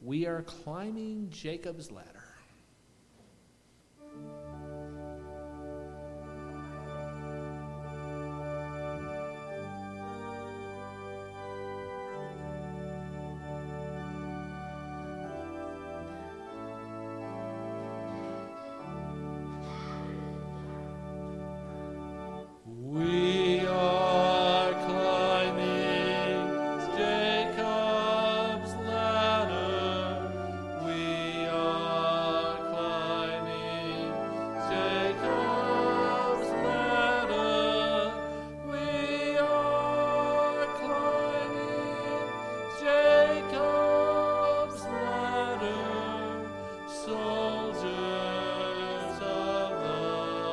We are climbing Jacob's ladder. We are climbing Jacob's ladder. We are climbing Jacob's ladder. We are climbing Jacob's ladder. Soldiers of the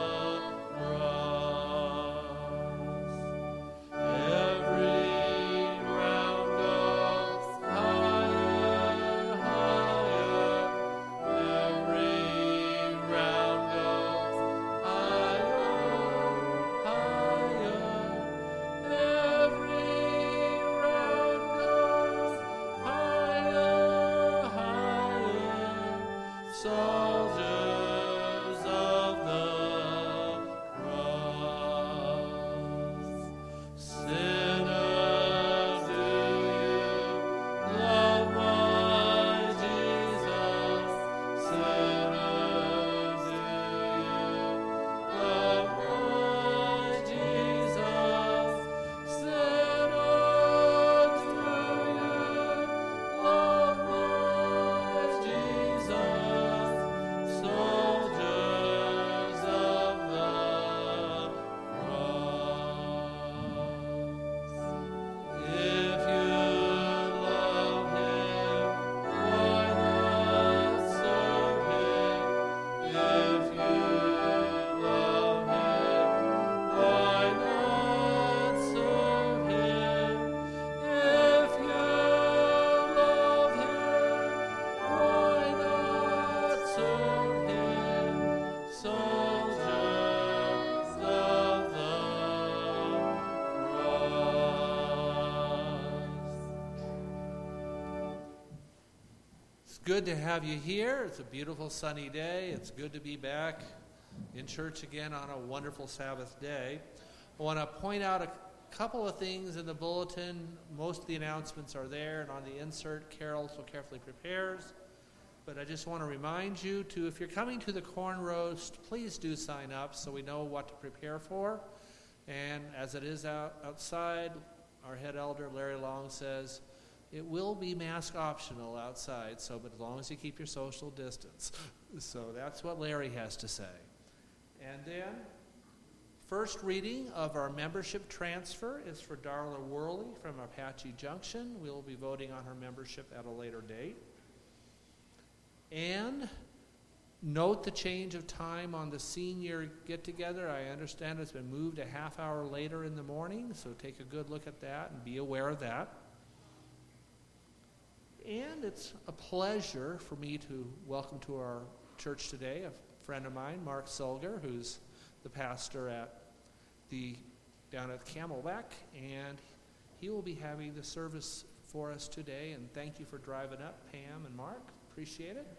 cross. Every round goes higher, higher. Every round goes higher, higher. Every round goes higher, higher. Soldiers of the cross. Sinners, do you love my Jesus? Sinners, do you love my Jesus? Sinners, do you love my Jesus? Soldiers of the cross. If you love him, why not serve him? If you love him, why not serve him? If you love him, why not serve him? Soldiers of the cross. It's good to have you here. It's a beautiful sunny day. It's good to be back in church again on a wonderful Sabbath day. I want to point out a couple of things in the bulletin. Most of the announcements are there, and on the insert, Carol so carefully prepares. But I just want to remind you to, if you're coming to the corn roast, please do sign up so we know what to prepare for. And as it is outside, our head elder, Larry Long, says it will be mask optional outside, but as long as you keep your social distance. So that's what Larry has to say. And then, first reading of our membership transfer is for Darla Worley from Apache Junction. We'll be voting on her membership at a later date. And note the change of time on the senior get-together. I understand it's been moved a half hour later in the morning, so take a good look at that and be aware of that. And it's a pleasure for me to welcome to our church today a friend of mine, Mark Solger, who's the pastor down at Camelback, and he will be having the service for us today. And thank you for driving up, Pam and Mark. Appreciate it.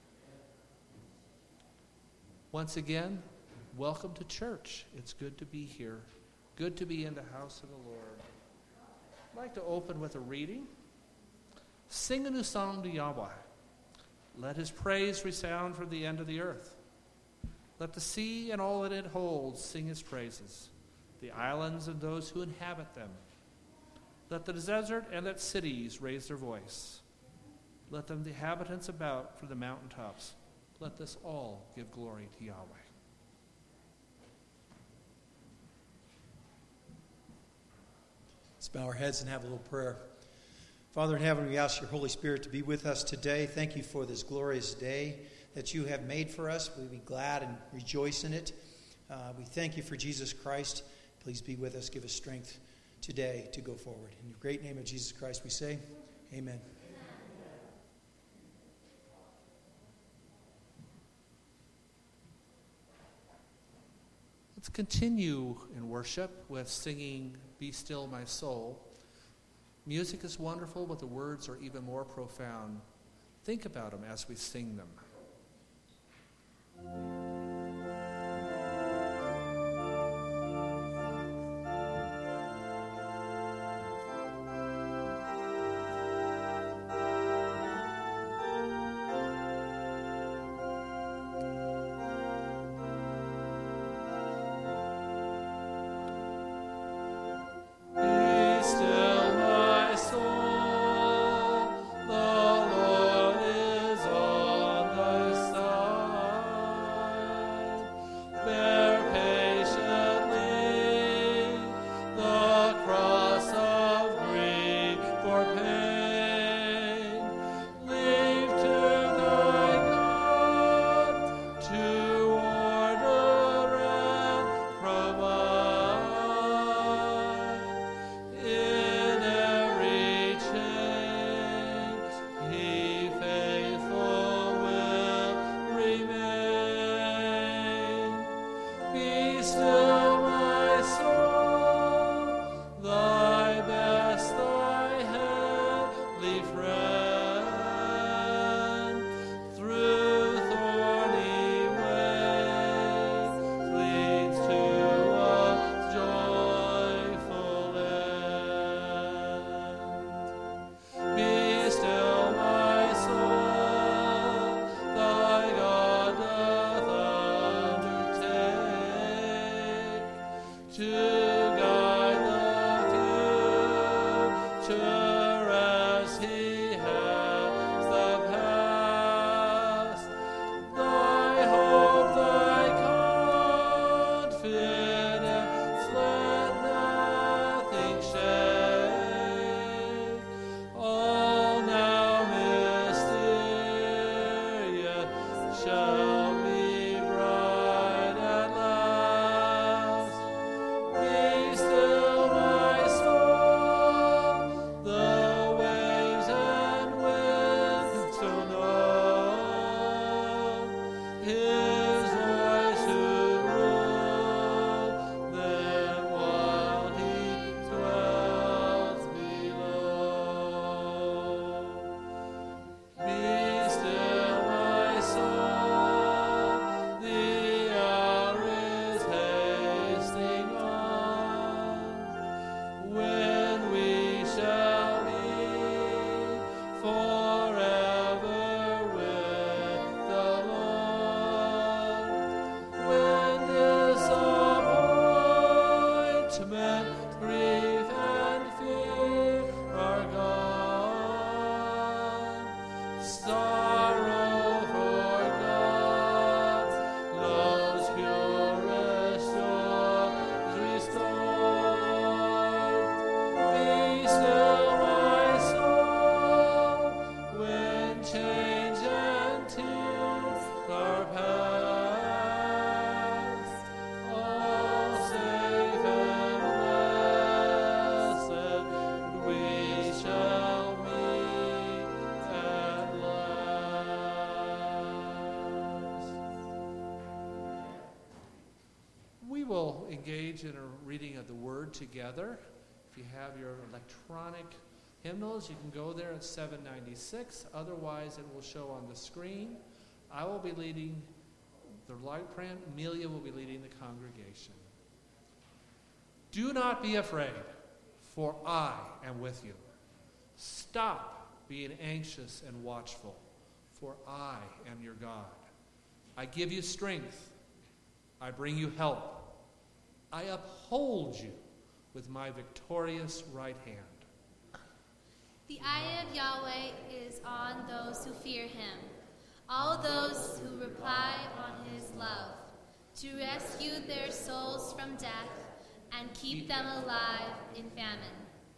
Once again, welcome to church. It's good to be here. Good to be in the house of the Lord. I'd like to open with a reading. Sing a new song to Yahweh. Let his praise resound from the end of the earth. Let the sea and all that it holds sing his praises, the islands and those who inhabit them. Let the desert and its cities raise their voice. Let the inhabitants about from the mountaintops. Let us all give glory to Yahweh. Let's bow our heads and have a little prayer. Father in heaven, we ask your Holy Spirit to be with us today. Thank you for this glorious day that you have made for us. We be glad and rejoice in it. We thank you for Jesus Christ. Please be with us. Give us strength today to go forward. In the great name of Jesus Christ we say, amen. Let's continue in worship with singing Be Still My Soul. Music is wonderful, but the words are even more profound. Think about them as we sing them. Engage in a reading of the Word together. If you have your electronic hymnals, you can go there at 796. Otherwise, it will show on the screen. I will be leading the light print. Amelia will be leading the congregation. Do not be afraid, for I am with you. Stop being anxious and watchful, for I am your God. I give you strength. I bring you help. I uphold you with my victorious right hand. The eye of Yahweh is on those who fear him, all those who rely on his love, to rescue their souls from death and keep them alive in famine.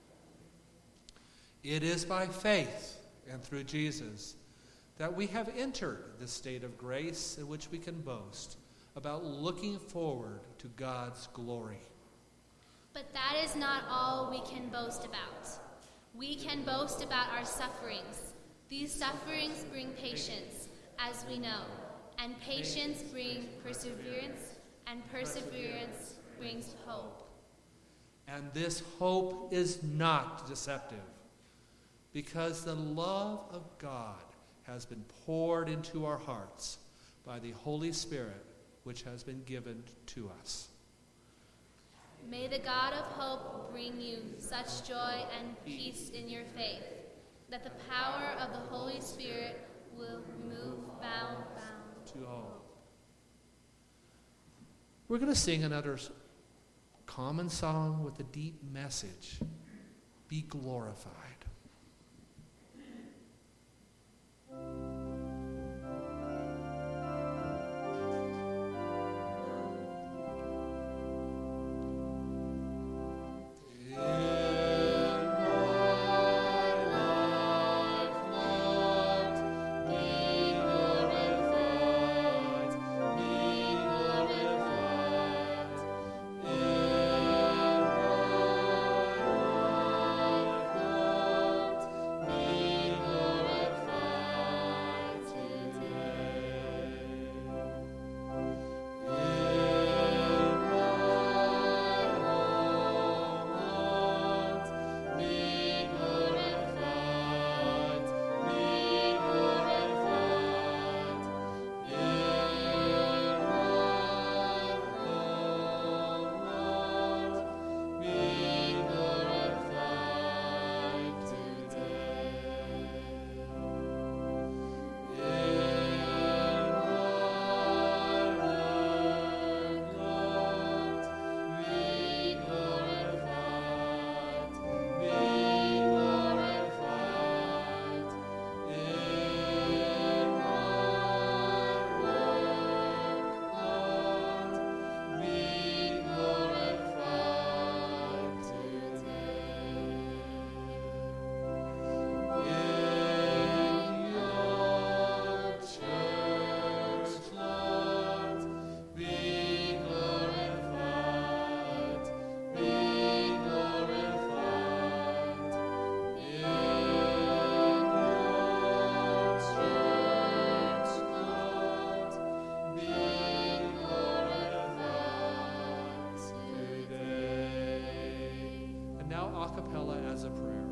It is by faith and through Jesus that we have entered the state of grace in which we can boast about looking forward to God's glory. But that is not all we can boast about. We can boast about our sufferings. These sufferings bring patience, as we know, and patience brings perseverance, and perseverance brings hope. And this hope is not deceptive, because the love of God has been poured into our hearts by the Holy Spirit, which has been given to us. May the God of hope bring you such joy and peace in your faith, that the power of the Holy Spirit will remove bound. To all. We're going to sing another common song with a deep message. Be glorified. A cappella as a prayer.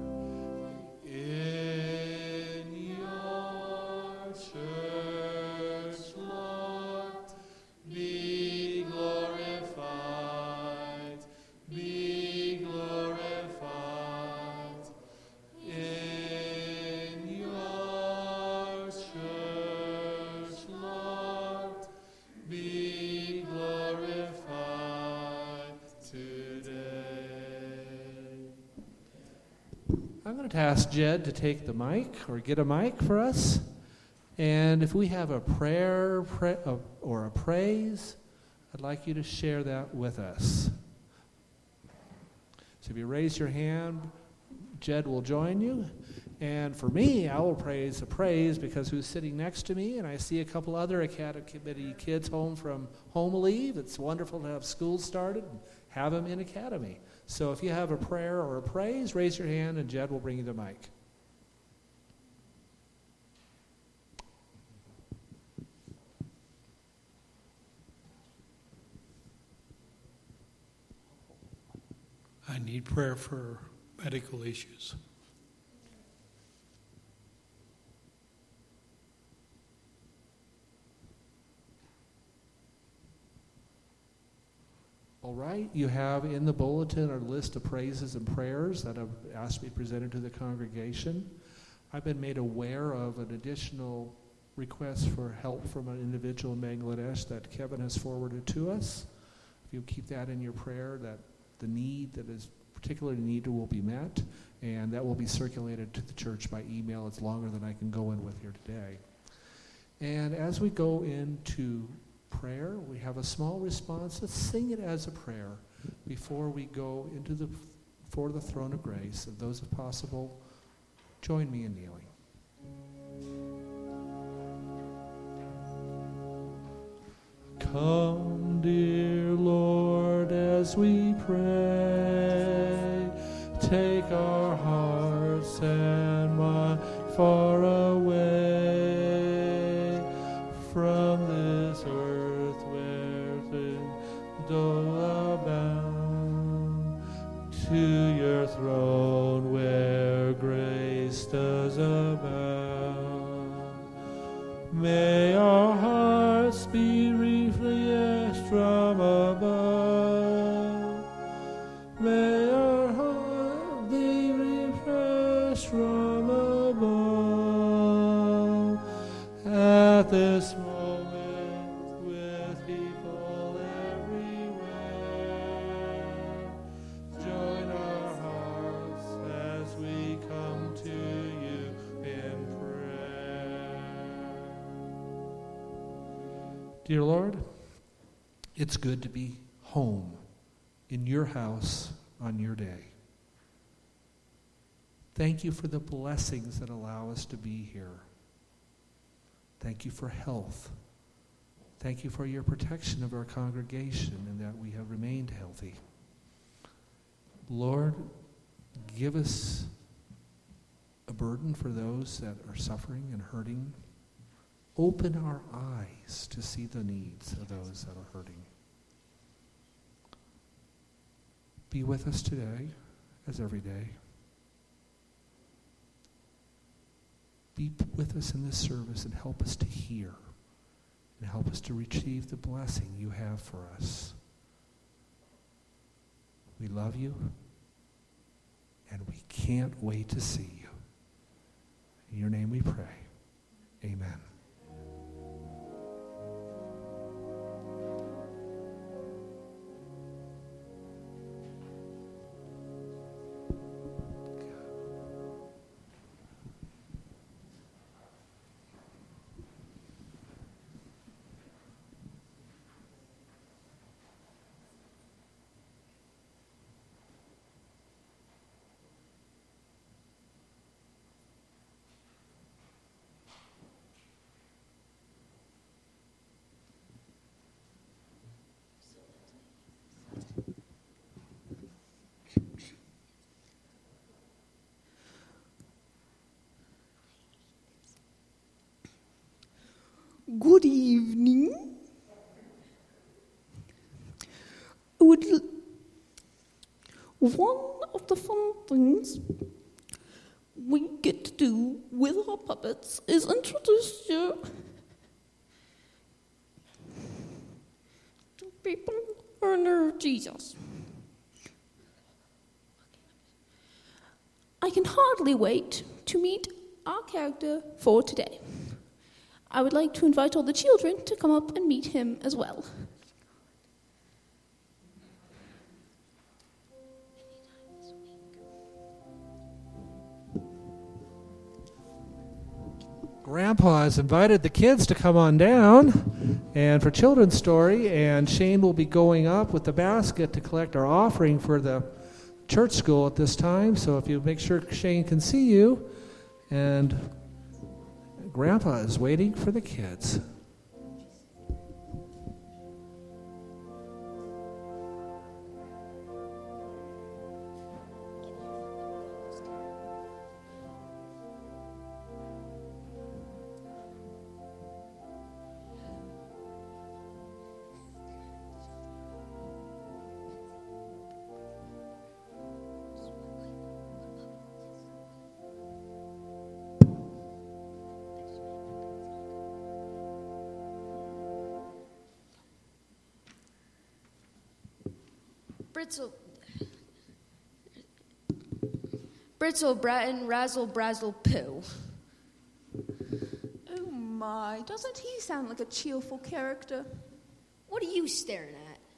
In your church, Lord, be glorified, be glorified. In your church, Lord, be glorified today. I'm going to ask Jed to take the mic or get a mic for us. And if we have a prayer or a praise, I'd like you to share that with us. So if you raise your hand, Jed will join you. And for me, I will praise a praise because who's sitting next to me, and I see a couple other Academy Committee kids home from home leave. It's wonderful to have school started and have them in Academy. So if you have a prayer or a praise, raise your hand and Jed will bring you the mic. I need prayer for medical issues. All right, you have in the bulletin a list of praises and prayers that have asked to be presented to the congregation. I've been made aware of an additional request for help from an individual in Bangladesh that Kevin has forwarded to us. If you keep that in your prayer, that the need that is particularly needed will be met, and that will be circulated to the church by email. It's longer than I can go in with here today. And as we go into prayer, we have a small response. Let's sing it as a prayer before we go before the throne of grace. If those, if possible, join me in kneeling. Come, dear Lord, as we pray, take our hearts and minds far away from this earth where things do abound, to your throne where grace does abound. May our hearts be refreshed from above. May our hearts be refreshed from above. At this moment, with people everywhere, join our hearts as we come to you in prayer. Dear Lord, it's good to be home in your house on your day. Thank you for the blessings that allow us to be here. Thank you for health. Thank you for your protection of our congregation and that we have remained healthy. Lord, give us a burden for those that are suffering and hurting. Open our eyes to see the needs of those that are hurting. Be with us today, as every day. Be with us in this service and help us to hear and help us to receive the blessing you have for us. We love you, and we can't wait to see you. In your name we pray. Amen. Good evening. One of the fun things we get to do with our puppets is introduce you to people who know Jesus. I can hardly wait to meet our character for today. I would like to invite all the children to come up and meet him as well. Grandpa has invited the kids to come on down and for children's story, and Shane will be going up with the basket to collect our offering for the church school at this time. So if you make sure Shane can see you, and Grandpa is waiting for the kids. Brittle, Bratton, Razzle, Brazzle, Poo. Oh my, doesn't he sound like a cheerful character? What are you staring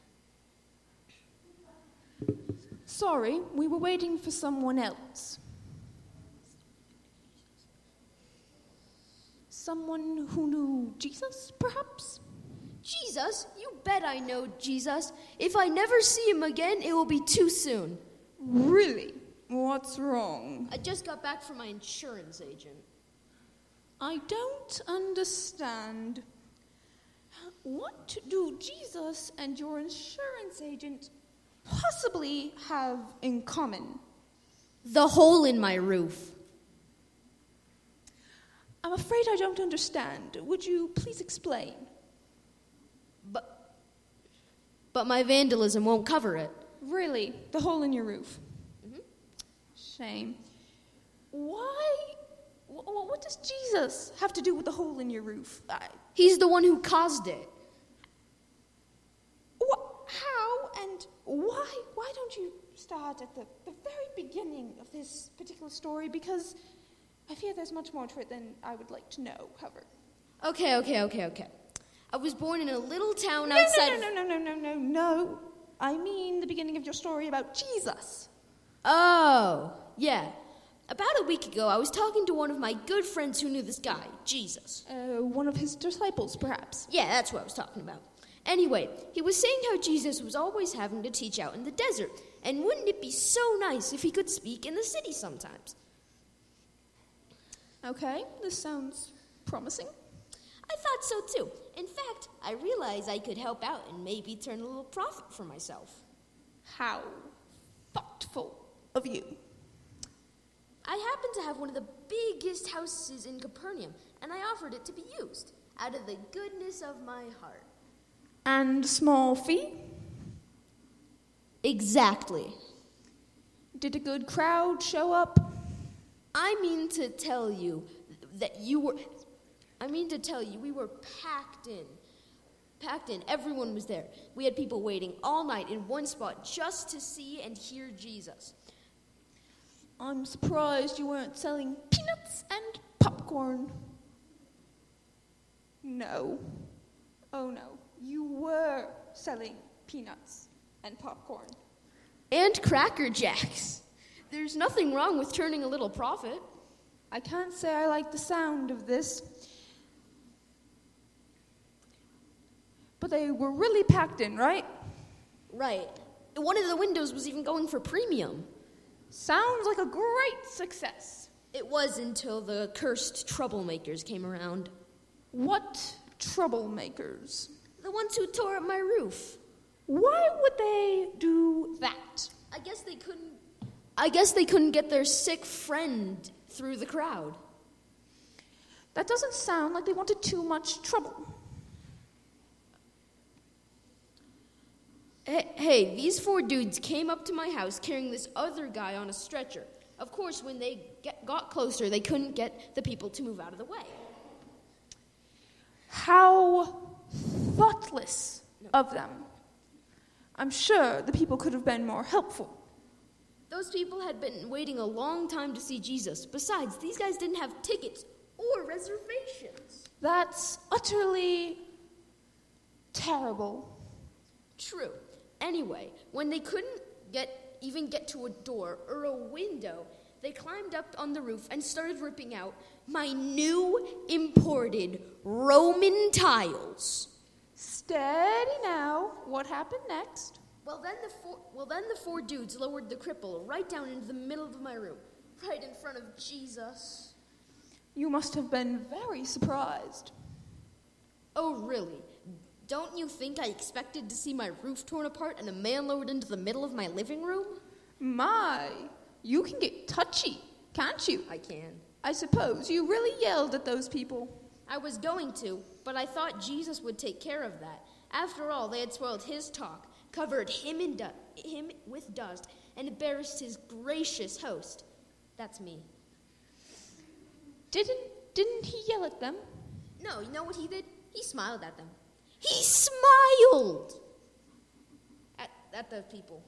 at? Sorry, we were waiting for someone else. Someone who knew Jesus, perhaps? Jesus? You bet I know Jesus. If I never see him again, it will be too soon. Really? What's wrong? I just got back from my insurance agent. I don't understand. What do Jesus and your insurance agent possibly have in common? The hole in my roof. I'm afraid I don't understand. Would you please explain? But my vandalism won't cover it. Really? The hole in your roof? Mm-hmm. Shame. Why what does Jesus have to do with the hole in your roof? He's the one who caused it. How and why? Why don't you start at the very beginning of this particular story? Because I fear there's much more to it than I would like to know, however. Okay. I was born in a little town outside... No. I mean the beginning of your story about Jesus. Oh, yeah. About a week ago, I was talking to one of my good friends who knew this guy, Jesus. One of his disciples, perhaps. Yeah, that's what I was talking about. Anyway, he was saying how Jesus was always having to teach out in the desert, and wouldn't it be so nice if he could speak in the city sometimes? Okay, this sounds promising. I thought so too. In fact, I realized I could help out and maybe turn a little profit for myself. How thoughtful of you. I happened to have one of the biggest houses in Capernaum, and I offered it to be used out of the goodness of my heart. And small fee? Exactly. Did a good crowd show up? I mean to tell you, we were packed in. Everyone was there. We had people waiting all night in one spot just to see and hear Jesus. I'm surprised you weren't selling peanuts and popcorn. No. Oh no. You were selling peanuts and popcorn. And Cracker Jacks. There's nothing wrong with turning a little profit. I can't say I like the sound of this. But they were really packed in, right? Right. One of the windows was even going for premium. Sounds like a great success. It was until the cursed troublemakers came around. What troublemakers? The ones who tore up my roof. Why would they do that? I guess they couldn't get their sick friend through the crowd. That doesn't sound like they wanted too much trouble. Hey, these 4 dudes came up to my house carrying this other guy on a stretcher. Of course, when they got closer, they couldn't get the people to move out of the way. How thoughtless of them. I'm sure the people could have been more helpful. Those people had been waiting a long time to see Jesus. Besides, these guys didn't have tickets or reservations. That's utterly terrible. True. Anyway, when they couldn't even get to a door or a window, they climbed up on the roof and started ripping out my new imported Roman tiles. Steady now. What happened next? Well, then the 4 dudes lowered the cripple right down into the middle of my room, right in front of Jesus. You must have been very surprised. Oh, really? Don't you think I expected to see my roof torn apart and a man lowered into the middle of my living room? My, you can get touchy, can't you? I can. I suppose you really yelled at those people. I was going to, but I thought Jesus would take care of that. After all, they had spoiled his talk, covered him with dust, and embarrassed his gracious host. That's me. Didn't he yell at them? No, you know what he did? He smiled at them. He smiled at the people.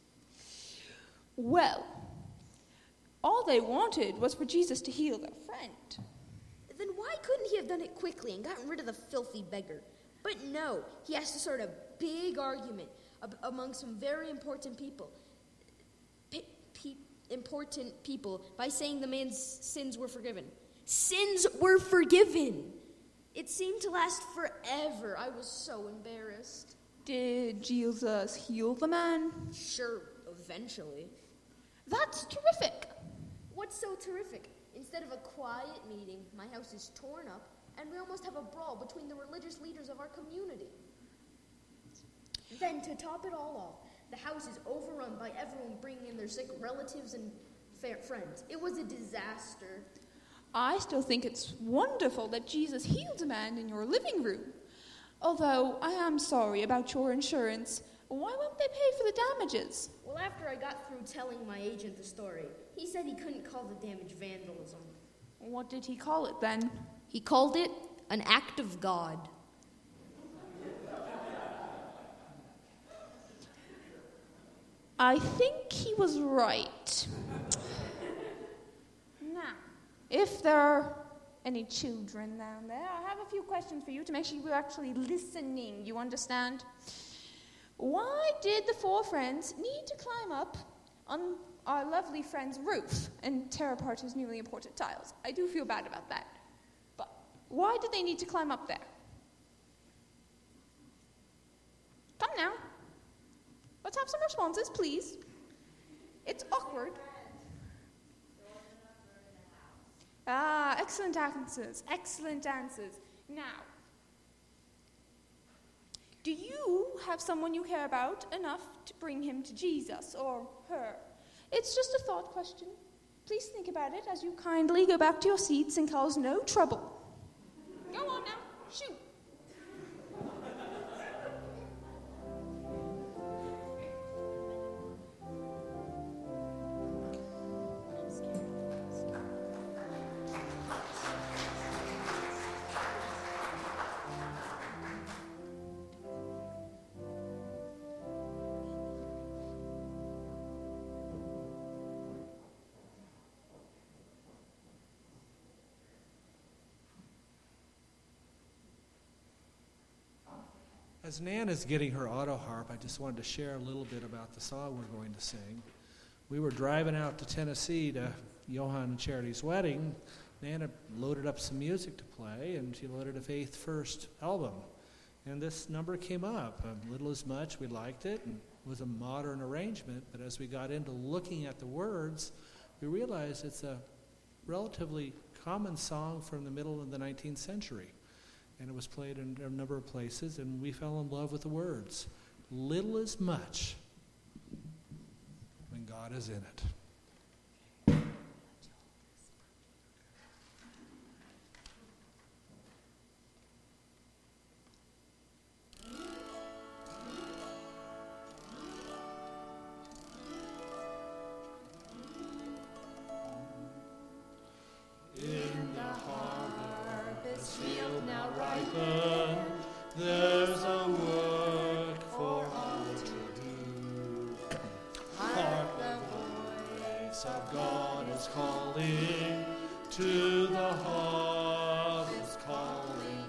Well, all they wanted was for Jesus to heal their friend. Then why couldn't he have done it quickly and gotten rid of the filthy beggar? But no, he has to start a big argument among some very important people. Important people by saying the man's sins were forgiven. Sins were forgiven! It seemed to last forever. I was so embarrassed. Did Jesus heal the man? Sure, eventually. That's terrific. What's so terrific? Instead of a quiet meeting, my house is torn up, and we almost have a brawl between the religious leaders of our community. Then, to top it all off, the house is overrun by everyone bringing in their sick relatives and friends. It was a disaster. I still think it's wonderful that Jesus healed a man in your living room. Although I am sorry about your insurance. Why won't they pay for the damages? Well, after I got through telling my agent the story, he said he couldn't call the damage vandalism. What did he call it then? He called it an act of God. I think he was right. Now, if there are any children down there, I have a few questions for you to make sure you're actually listening, you understand? Why did the four friends need to climb up on our lovely friend's roof and tear apart his newly imported tiles? I do feel bad about that. But why did they need to climb up there? Come now. Let's have some responses, please. It's awkward. Ah, excellent answers. Excellent answers. Now, do you have someone you care about enough to bring him to Jesus or her? It's just a thought question. Please think about it as you kindly go back to your seats and cause no trouble. Go on now. Shoot. As Nan is getting her auto harp, I just wanted to share a little bit about the song we're going to sing. We were driving out to Tennessee to Johan and Charity's wedding. Nan had loaded up some music to play, and she loaded a Faith First album. And this number came up, a little as much. We liked it, and it was a modern arrangement. But as we got into looking at the words, we realized it's a relatively common song from the middle of the 19th century. And it was played in a number of places, and we fell in love with the words. Little is much when God is in it. There's a work for all to do. Hark, the voice of God is calling, to the harvest calling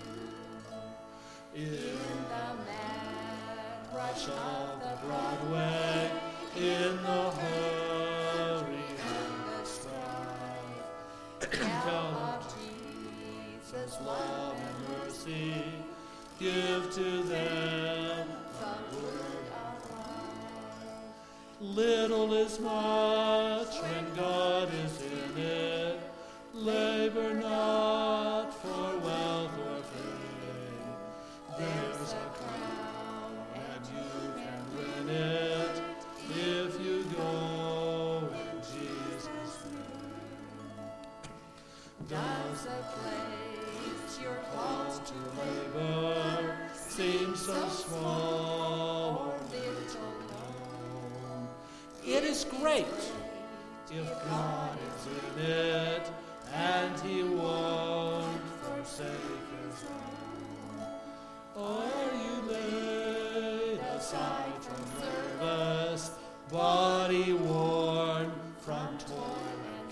you. In the mad rush of the Broadway, in the hurry and the strife, tell of Jesus' love and mercy. Give to them the word of life. Little is much when God is in it. Labor not for wealth or fame. There's a crown and you can win it if you go in Jesus' name. Does the place you're called to labor seem so small or little known? It is great if God is in it, and He won't forsake His own. Are you laid aside from nervous, body worn from toil and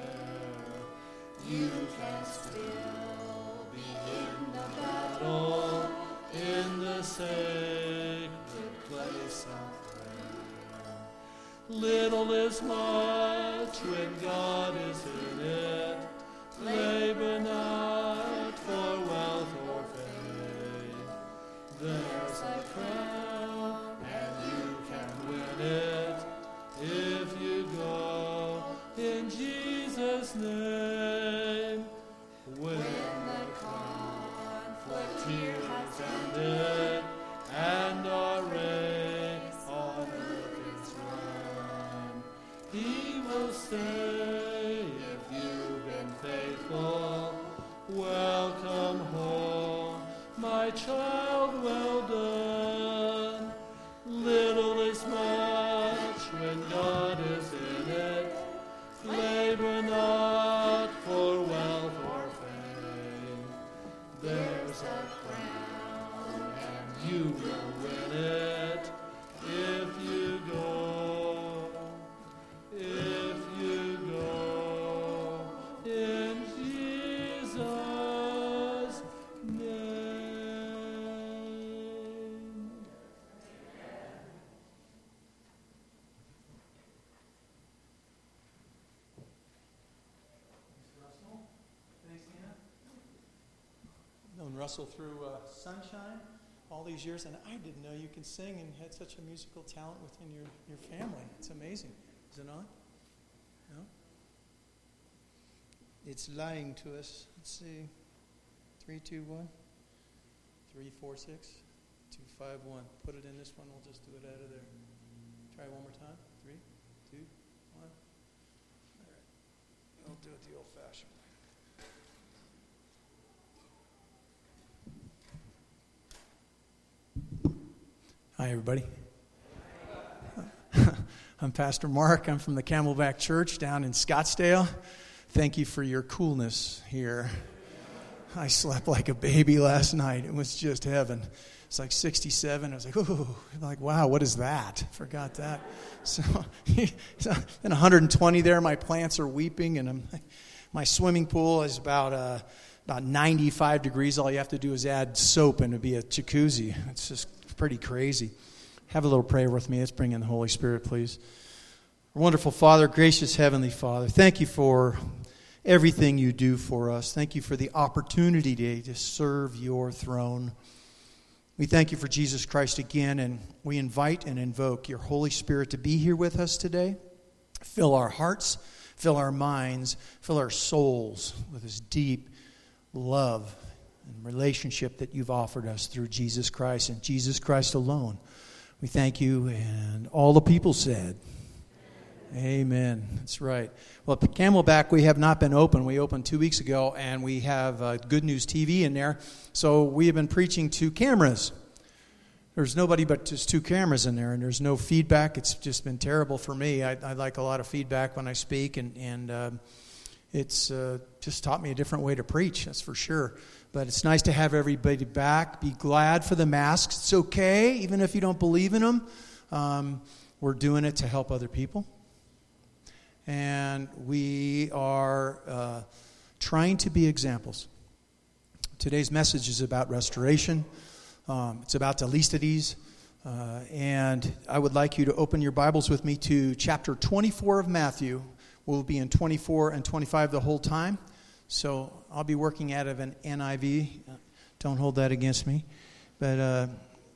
care? You can still be in the battle, in the sacred place of prayer. Little is much when God is in it. Labor not for wealth or fame. There's a crown and you can win it if you go in Jesus' name. When the conflict here has ended and our race on earth is run, He will say, if you've been faithful, welcome home, my child, well done. Little is much when God is in it. Labor not for is a crown, and you will win it if you go. If you go in Jesus' name. Known Russell through Sunshine all these years, and I didn't know you can sing and had such a musical talent within your family. It's amazing. Is it on? No? It's lying to us. Let's see. 3, 2, 1. 3, 4, 6. 2, 5, 1. Put it in this one. We'll just do it out of there. Try one more time. 3, 2, 1. All right. I'll do it the old-fashioned way. Hi, everybody. I'm Pastor Mark. I'm from the Camelback Church down in Scottsdale. Thank you for your coolness here. I slept like a baby last night. It was just heaven. It's like 67. I was like, ooh, like, wow, what is that? Forgot that. So, then 120 there. My plants are weeping, and my swimming pool is about 95 degrees. All you have to do is add soap, and it'd be a jacuzzi. It's just pretty crazy. Have a little prayer with me. Let's bring in the Holy Spirit, please. Our wonderful Father, gracious Heavenly Father, thank you for everything you do for us. Thank you for the opportunity today to serve your throne. We thank you for Jesus Christ again, and we invite and invoke your Holy Spirit to be here with us today. Fill our hearts, fill our minds, fill our souls with this deep love and relationship that you've offered us through Jesus Christ and Jesus Christ alone. We thank you, and all the people said, Amen. That's right. Well, at Camelback, we have not been open. We opened 2 weeks ago, and we have Good News TV in there. So we have been preaching to cameras. There's nobody but just 2 cameras in there, and there's no feedback. It's just been terrible for me. I like a lot of feedback when I speak, and it's just taught me a different way to preach, that's for sure. But it's nice to have everybody back. Be glad for the masks. It's okay, even if you don't believe in them. We're doing it to help other people. And we are trying to be examples. Today's message is about restoration. It's about the least of these. And I would like you to open your Bibles with me to chapter 24 of Matthew. We'll be in 24 and 25 the whole time. So I'll be working out of an NIV. Don't hold that against me. But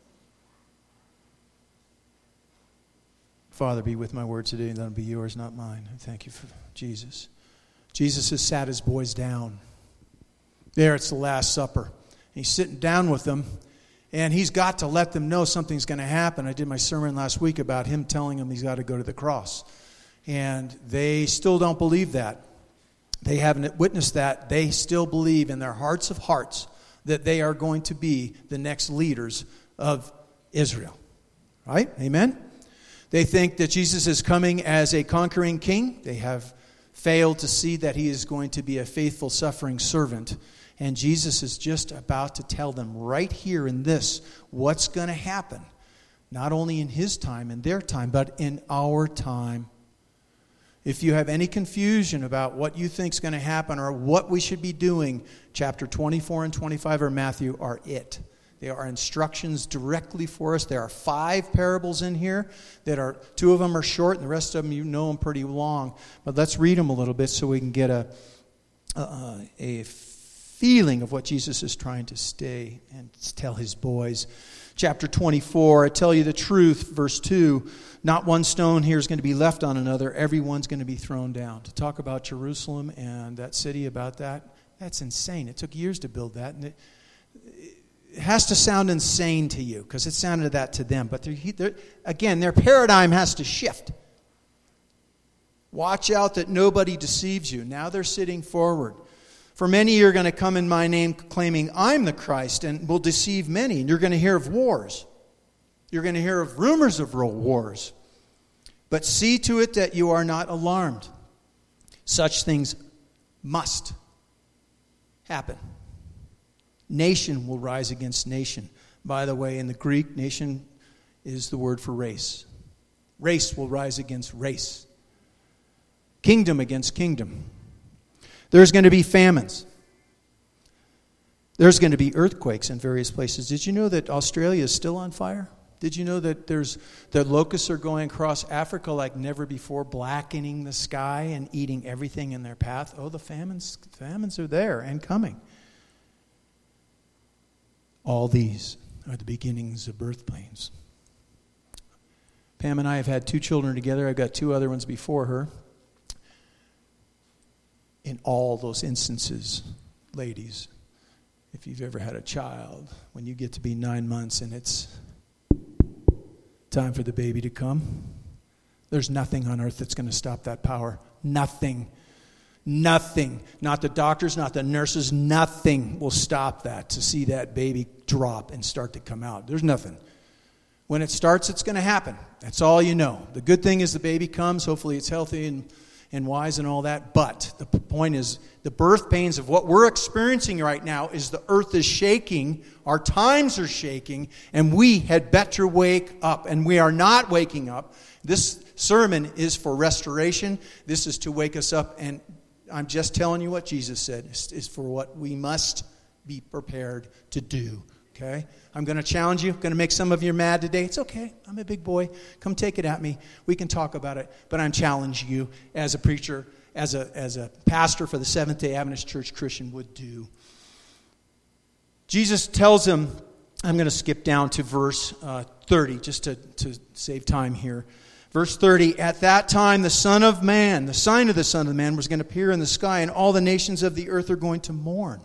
Father, be with my words today, and let them be yours, not mine. I thank you for Jesus. Jesus has sat his boys down. There, it's the Last Supper. He's sitting down with them, and he's got to let them know something's going to happen. I did my sermon last week about him telling them he's got to go to the cross. And they still don't believe that. They haven't witnessed that. They still believe in their hearts of hearts that they are going to be the next leaders of Israel. Right? Amen? They think that Jesus is coming as a conquering king. They have failed to see that he is going to be a faithful, suffering servant. And Jesus is just about to tell them right here in this what's going to happen. Not only in his time, in their time, but in our time. If you have any confusion about what you think is going to happen or what we should be doing, chapter 24 and 25 of Matthew are it. They are instructions directly for us. There are 5 parables in here that are, 2 of them are short, and the rest of them you know them pretty long. But let's read them a little bit so we can get a feeling of what Jesus is trying to say and tell his boys. Chapter 24, I tell you the truth, verse 2, not one stone here is going to be left on another. Everyone's going to be thrown down. To talk about Jerusalem and that city, about that, that's insane. It took years to build that, and it has to sound insane to you because it sounded that to them. But again, their paradigm has to shift. Watch out that nobody deceives you. Now they're sitting forward. For many are going to come in my name claiming I'm the Christ and will deceive many. And you're going to hear of wars. You're going to hear of rumors of wars. But see to it that you are not alarmed. Such things must happen. Nation will rise against nation. By the way, in the Greek, nation is the word for race. Race will rise against race. Kingdom against kingdom. There's going to be famines. There's going to be earthquakes in various places. Did you know that Australia is still on fire? Did you know that that locusts are going across Africa like never before, blackening the sky and eating everything in their path? Oh, the famines are there and coming. All these are the beginnings of birth pains. Pam and I have had 2 children together. I've got 2 other ones before her. In all those instances, ladies, if you've ever had a child, when you get to be 9 months and it's time for the baby to come, there's nothing on earth that's going to stop that power. Nothing. Nothing. Not the doctors, not the nurses, nothing will stop that, to see that baby drop and start to come out. There's nothing. When it starts, it's going to happen. That's all you know. The good thing is the baby comes. Hopefully it's healthy and wise and all that. But the point is, the birth pains of what we're experiencing right now is the earth is shaking, our times are shaking, and we had better wake up. And we are not waking up. This sermon is for restoration. This is to wake us up. And I'm just telling you what Jesus said is for what we must be prepared to do. Okay? I'm going to challenge you. I'm going to make some of you mad today. It's okay. I'm a big boy. Come take it at me. We can talk about it. But I'm challenging you as a preacher, as a pastor for the Seventh-day Adventist Church Christian would do. Jesus tells him, I'm going to skip down to verse 30 just to save time here. Verse 30, at that time the Son of Man, the sign of the Son of Man was going to appear in the sky, and all the nations of the earth are going to mourn.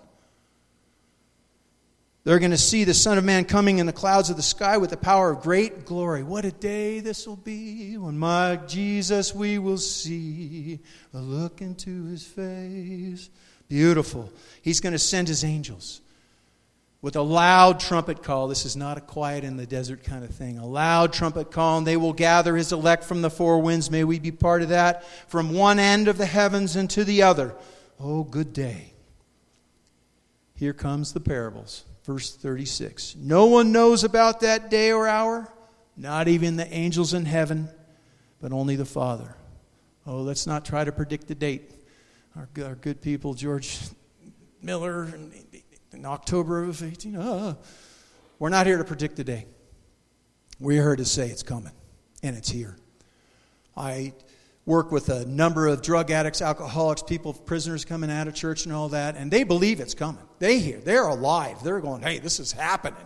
They're going to see the Son of Man coming in the clouds of the sky with the power of great glory. What a day this will be when my Jesus we will see. A look into his face. Beautiful. He's going to send his angels with a loud trumpet call. This is not a quiet in the desert kind of thing. A loud trumpet call, and they will gather his elect from the 4 winds. May we be part of that. From one end of the heavens and to the other. Oh, good day. Here comes the parables. Verse 36. No one knows about that day or hour, not even the angels in heaven, but only the Father. Oh, let's not try to predict the date. Our good people, George Miller, in October of 18, we're not here to predict the day. We're here to say it's coming, and it's here. I work with a number of drug addicts, alcoholics, people, prisoners coming out of church and all that, and they believe it's coming. They're alive. They're going, hey, this is happening,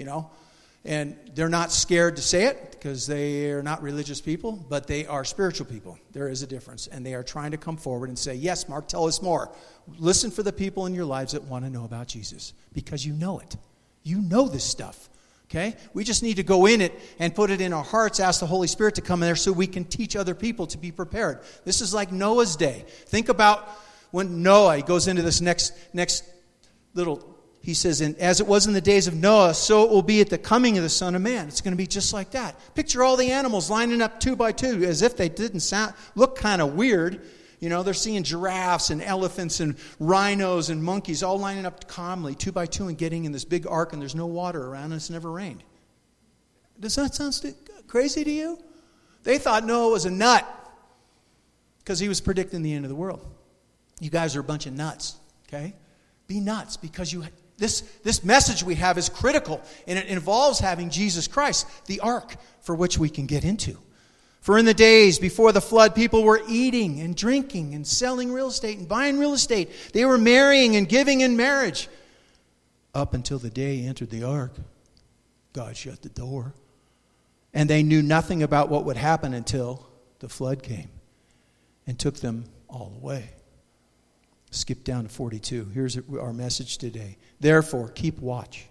And they're not scared to say it because they are not religious people, but they are spiritual people. There is a difference, and they are trying to come forward and say, yes, Mark, tell us more. Listen for the people in your lives that want to know about Jesus because you know it. You know this stuff. Okay? We just need to go in it and put it in our hearts, ask the Holy Spirit to come in there so we can teach other people to be prepared. This is like Noah's day. Think about when Noah, he goes into this next little, he says, and as it was in the days of Noah, so it will be at the coming of the Son of Man. It's going to be just like that. Picture all the animals lining up 2 by 2 as if they didn't look kind of weird. They're seeing giraffes and elephants and rhinos and monkeys all lining up calmly 2 by 2 and getting in this big ark, and there's no water around and it's never rained. Does that sound crazy to you? They thought Noah was a nut because he was predicting the end of the world. You guys are a bunch of nuts, okay? Be nuts because this message we have is critical, and it involves having Jesus Christ, the ark, for which we can get into. For in the days before the flood, people were eating and drinking and selling real estate and buying real estate. They were marrying and giving in marriage. Up until the day he entered the ark, God shut the door. And they knew nothing about what would happen until the flood came and took them all away. Skip down to 42. Here's our message today. Therefore, keep watch.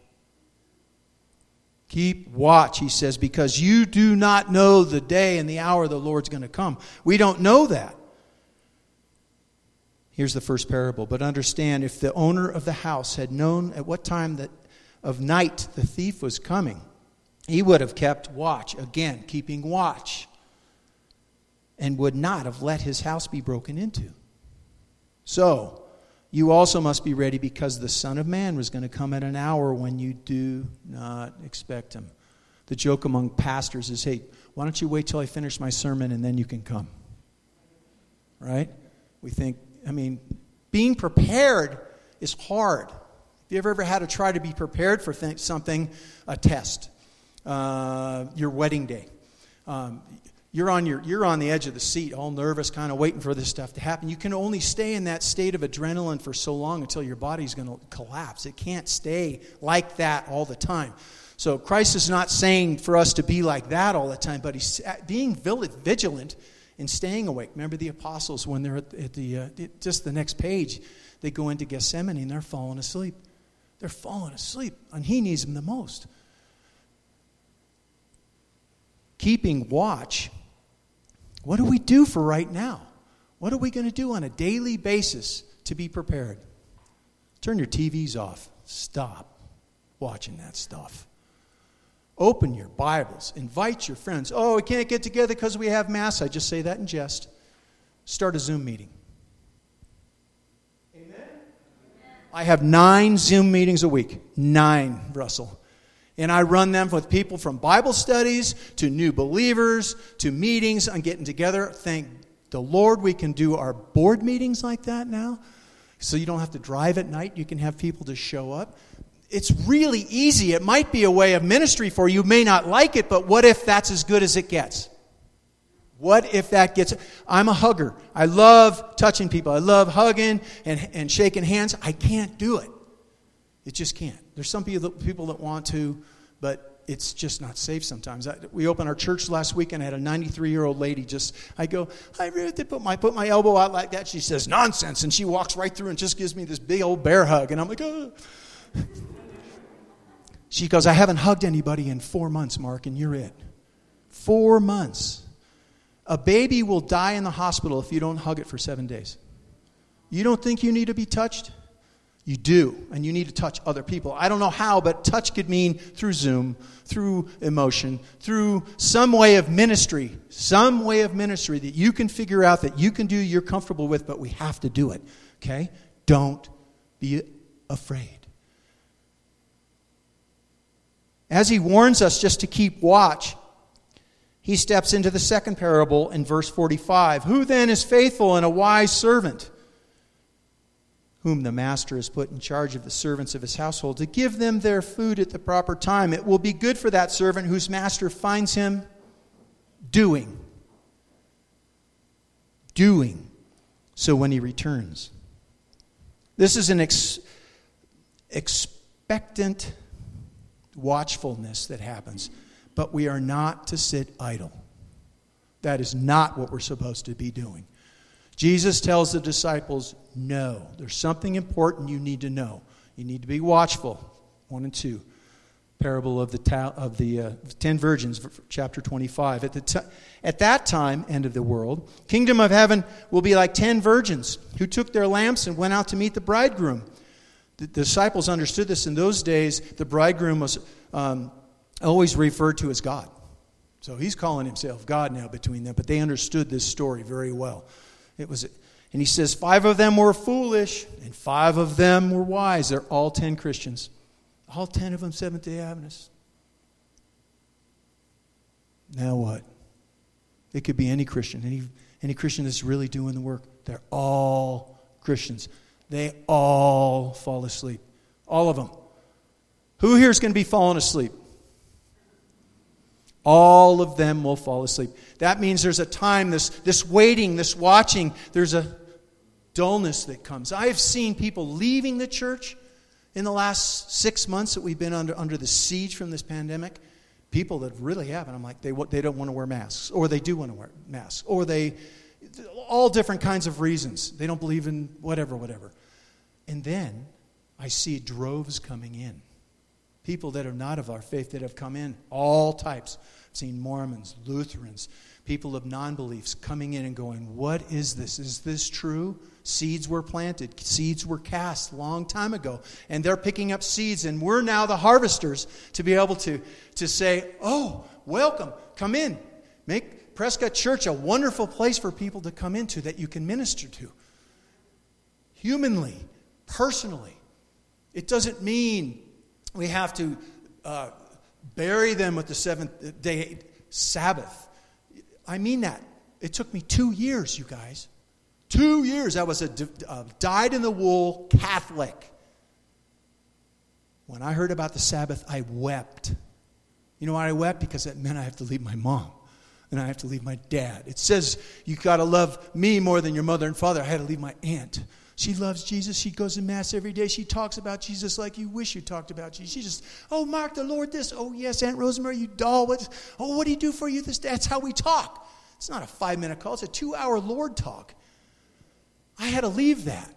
Keep watch, he says, because you do not know the day and the hour the Lord's going to come. We don't know that. Here's the first parable. But understand, if the owner of the house had known at what time of night the thief was coming, he would have kept watch. Again, keeping watch. And would not have let his house be broken into. So, you also must be ready, because the Son of Man was going to come at an hour when you do not expect him. The joke among pastors is, hey, why don't you wait till I finish my sermon and then you can come? Right? We think, being prepared is hard. Have you ever had to try to be prepared for something, a test, your wedding day? You're on the edge of the seat, all nervous, kind of waiting for this stuff to happen. You can only stay in that state of adrenaline for so long until your body's going to collapse. It can't stay like that all the time. So Christ is not saying for us to be like that all the time, but he's being vigilant and staying awake. Remember the apostles when they're at just the next page, they go into Gethsemane and they're falling asleep. They're falling asleep, and he needs them the most. Keeping watch. What do we do for right now? What are we going to do on a daily basis to be prepared? Turn your TVs off. Stop watching that stuff. Open your Bibles. Invite your friends. Oh, we can't get together because we have Mass. I just say that in jest. Start a Zoom meeting. Amen? I have 9 Zoom meetings a week. 9, Russell. And I run them with people from Bible studies to new believers to meetings on getting together. Thank the Lord we can do our board meetings like that now. So you don't have to drive at night. You can have people to show up. It's really easy. It might be a way of ministry for you. You may not like it, but what if that's as good as it gets? What if that gets... I'm a hugger. I love touching people. I love hugging and shaking hands. I can't do it. It just can't. There's some people that want to, but it's just not safe sometimes. We opened our church last week, and I had a 93-year-old lady I really did put my elbow out like that. She says, nonsense, and she walks right through and just gives me this big old bear hug, and I'm like, oh. She goes, I haven't hugged anybody in 4 months, Mark, and you're it. 4 months. A baby will die in the hospital if you don't hug it for 7 days. You don't think you need to be touched? You do, and you need to touch other people. I don't know how, but touch could mean through Zoom, through emotion, through some way of ministry that you can figure out, that you can do, you're comfortable with, but we have to do it, okay? Don't be afraid. As he warns us just to keep watch, he steps into the second parable in verse 45. Who then is faithful and a wise servant, whom the master has put in charge of the servants of his household, to give them their food at the proper time? It will be good for that servant whose master finds him doing. So when he returns. This is an expectant watchfulness that happens. But we are not to sit idle. That is not what we're supposed to be doing. Jesus tells the disciples, no, there's something important you need to know. You need to be watchful. 1 and 2. Parable of the 10 virgins, chapter 25. At that time, end of the world, kingdom of heaven will be like 10 virgins who took their lamps and went out to meet the bridegroom. The disciples understood this. In those days, the bridegroom was always referred to as God. So he's calling himself God now between them, but they understood this story very well. And he says 5 of them were foolish and 5 of them were wise. They're all 10 Christians. All 10 of them Seventh-day Adventists. Now what? It could be any Christian, any Christian that's really doing the work. They're all Christians. They all fall asleep. All of them. Who here is going to be falling asleep? All of them will fall asleep. That means there's a time, this waiting, this watching, there's a dullness that comes. I have seen people leaving the church in the last 6 months that we've been under the siege from this pandemic. People that really haven't. I'm like, they don't want to wear masks, or they do want to wear masks, or all different kinds of reasons. They don't believe in whatever. And then I see droves coming in. People that are not of our faith that have come in, all types. I've seen Mormons, Lutherans, people of non-beliefs coming in and going, what is this? Is this true? Seeds were planted. Seeds were cast a long time ago. And they're picking up seeds. And we're now the harvesters to be able to say, oh, welcome, come in. Make Prescott Church a wonderful place for people to come into that you can minister to. Humanly, personally. It doesn't mean we have to bury them with the seventh-day Sabbath. I mean that. It took me 2 years, you guys. 2 years. I was a dyed-in-the-wool Catholic. When I heard about the Sabbath, I wept. You know why I wept? Because it meant I have to leave my mom. And I have to leave my dad. It says you got to love me more than your mother and father. I had to leave my aunt. She loves Jesus. She goes to Mass every day. She talks about Jesus like you wish you talked about Jesus. She just, oh, Mark, the Lord this. Oh, yes, Aunt Rosemary, you doll. What do you do for you this day? That's how we talk. It's not a 5-minute call. It's a 2-hour Lord talk. I had to leave that.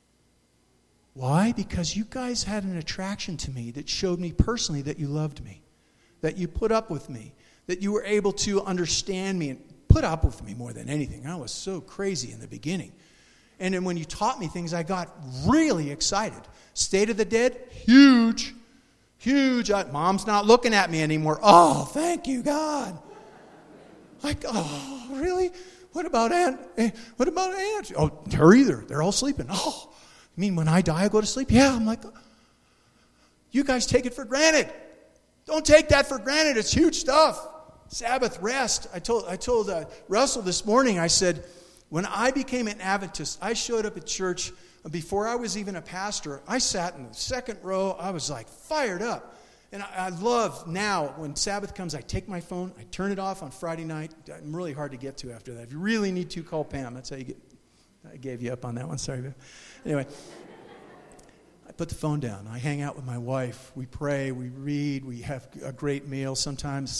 Why? Because you guys had an attraction to me that showed me personally that you loved me, that you put up with me, that you were able to understand me and put up with me more than anything. I was so crazy in the beginning. And then when you taught me things, I got really excited. State of the Dead, huge. Mom's not looking at me anymore. Oh, thank you, God. Like, oh, really? What about Aunt? What about Aunt? Oh, her either. They're all sleeping. Oh, you mean when I die, I go to sleep? Yeah. I'm like, you guys take it for granted. Don't take that for granted. It's huge stuff. Sabbath rest. I told Russell this morning, I said, when I became an Adventist, I showed up at church before I was even a pastor. I sat in the second row. I was like fired up. And I love now when Sabbath comes, I take my phone, I turn it off on Friday night. I'm really hard to get to after that. If you really need to, call Pam. That's how you get. I gave you up on that one. Sorry. Anyway, I put the phone down. I hang out with my wife. We pray. We read. We have a great meal. Sometimes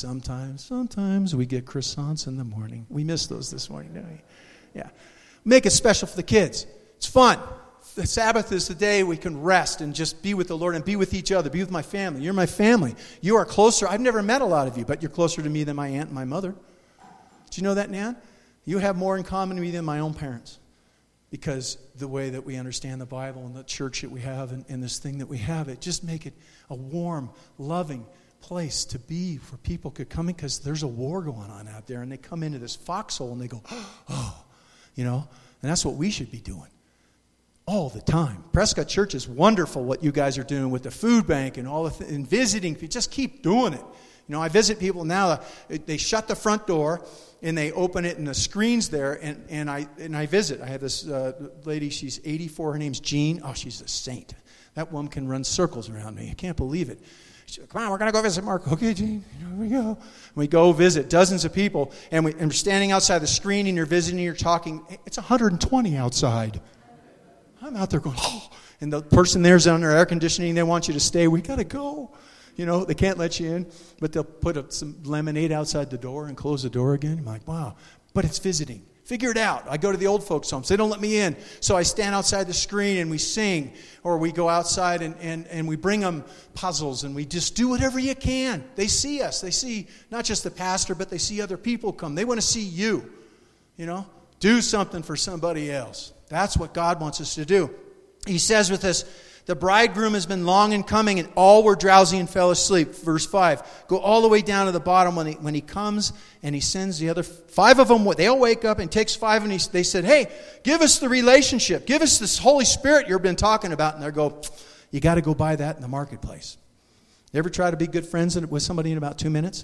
we get croissants in the morning. We missed those this morning, don't we? Yeah. Make it special for the kids. It's fun. The Sabbath is the day we can rest and just be with the Lord and be with each other, be with my family. You're my family. You are closer. I've never met a lot of you, but you're closer to me than my aunt and my mother. Did you know that, Nan? You have more in common with me than my own parents because the way that we understand the Bible and the church that we have and this thing that we have, it just make it a warm, loving place to be where people could come in because there's a war going on out there and they come into this foxhole and they go, oh, you know, and that's what we should be doing. All the time. Prescott Church is wonderful what you guys are doing with the food bank and all and visiting. Just keep doing it. You know, I visit people now. They shut the front door and they open it and the screen's there and I visit. I have this lady. She's 84. Her name's Jean. Oh, she's a saint. That woman can run circles around me. I can't believe it. She's like, come on, we're going to go visit Mark. Okay, Jean, here we go. And we go visit dozens of people and we're standing outside the screen and you're visiting. You're talking. It's 120 outside. I'm out there going, oh, and the person there's under air conditioning, they want you to stay. We got to go. You know, they can't let you in, but they'll put up some lemonade outside the door and close the door again. I'm like, wow. But it's visiting. Figure it out. I go to the old folks' homes. They don't let me in. So I stand outside the screen and we sing, or we go outside and we bring them puzzles and we just do whatever you can. They see us. They see not just the pastor, but they see other people come. They want to see you. You know, do something for somebody else. That's what God wants us to do. He says with us, the bridegroom has been long in coming, and all were drowsy and fell asleep. Verse 5. Go all the way down to the bottom when he comes, and he sends the other 5 of them. They all wake up, and takes 5, and they said, hey, give us the relationship. Give us this Holy Spirit you've been talking about. And they go, you got to go buy that in the marketplace. You ever try to be good friends with somebody in about 2 minutes?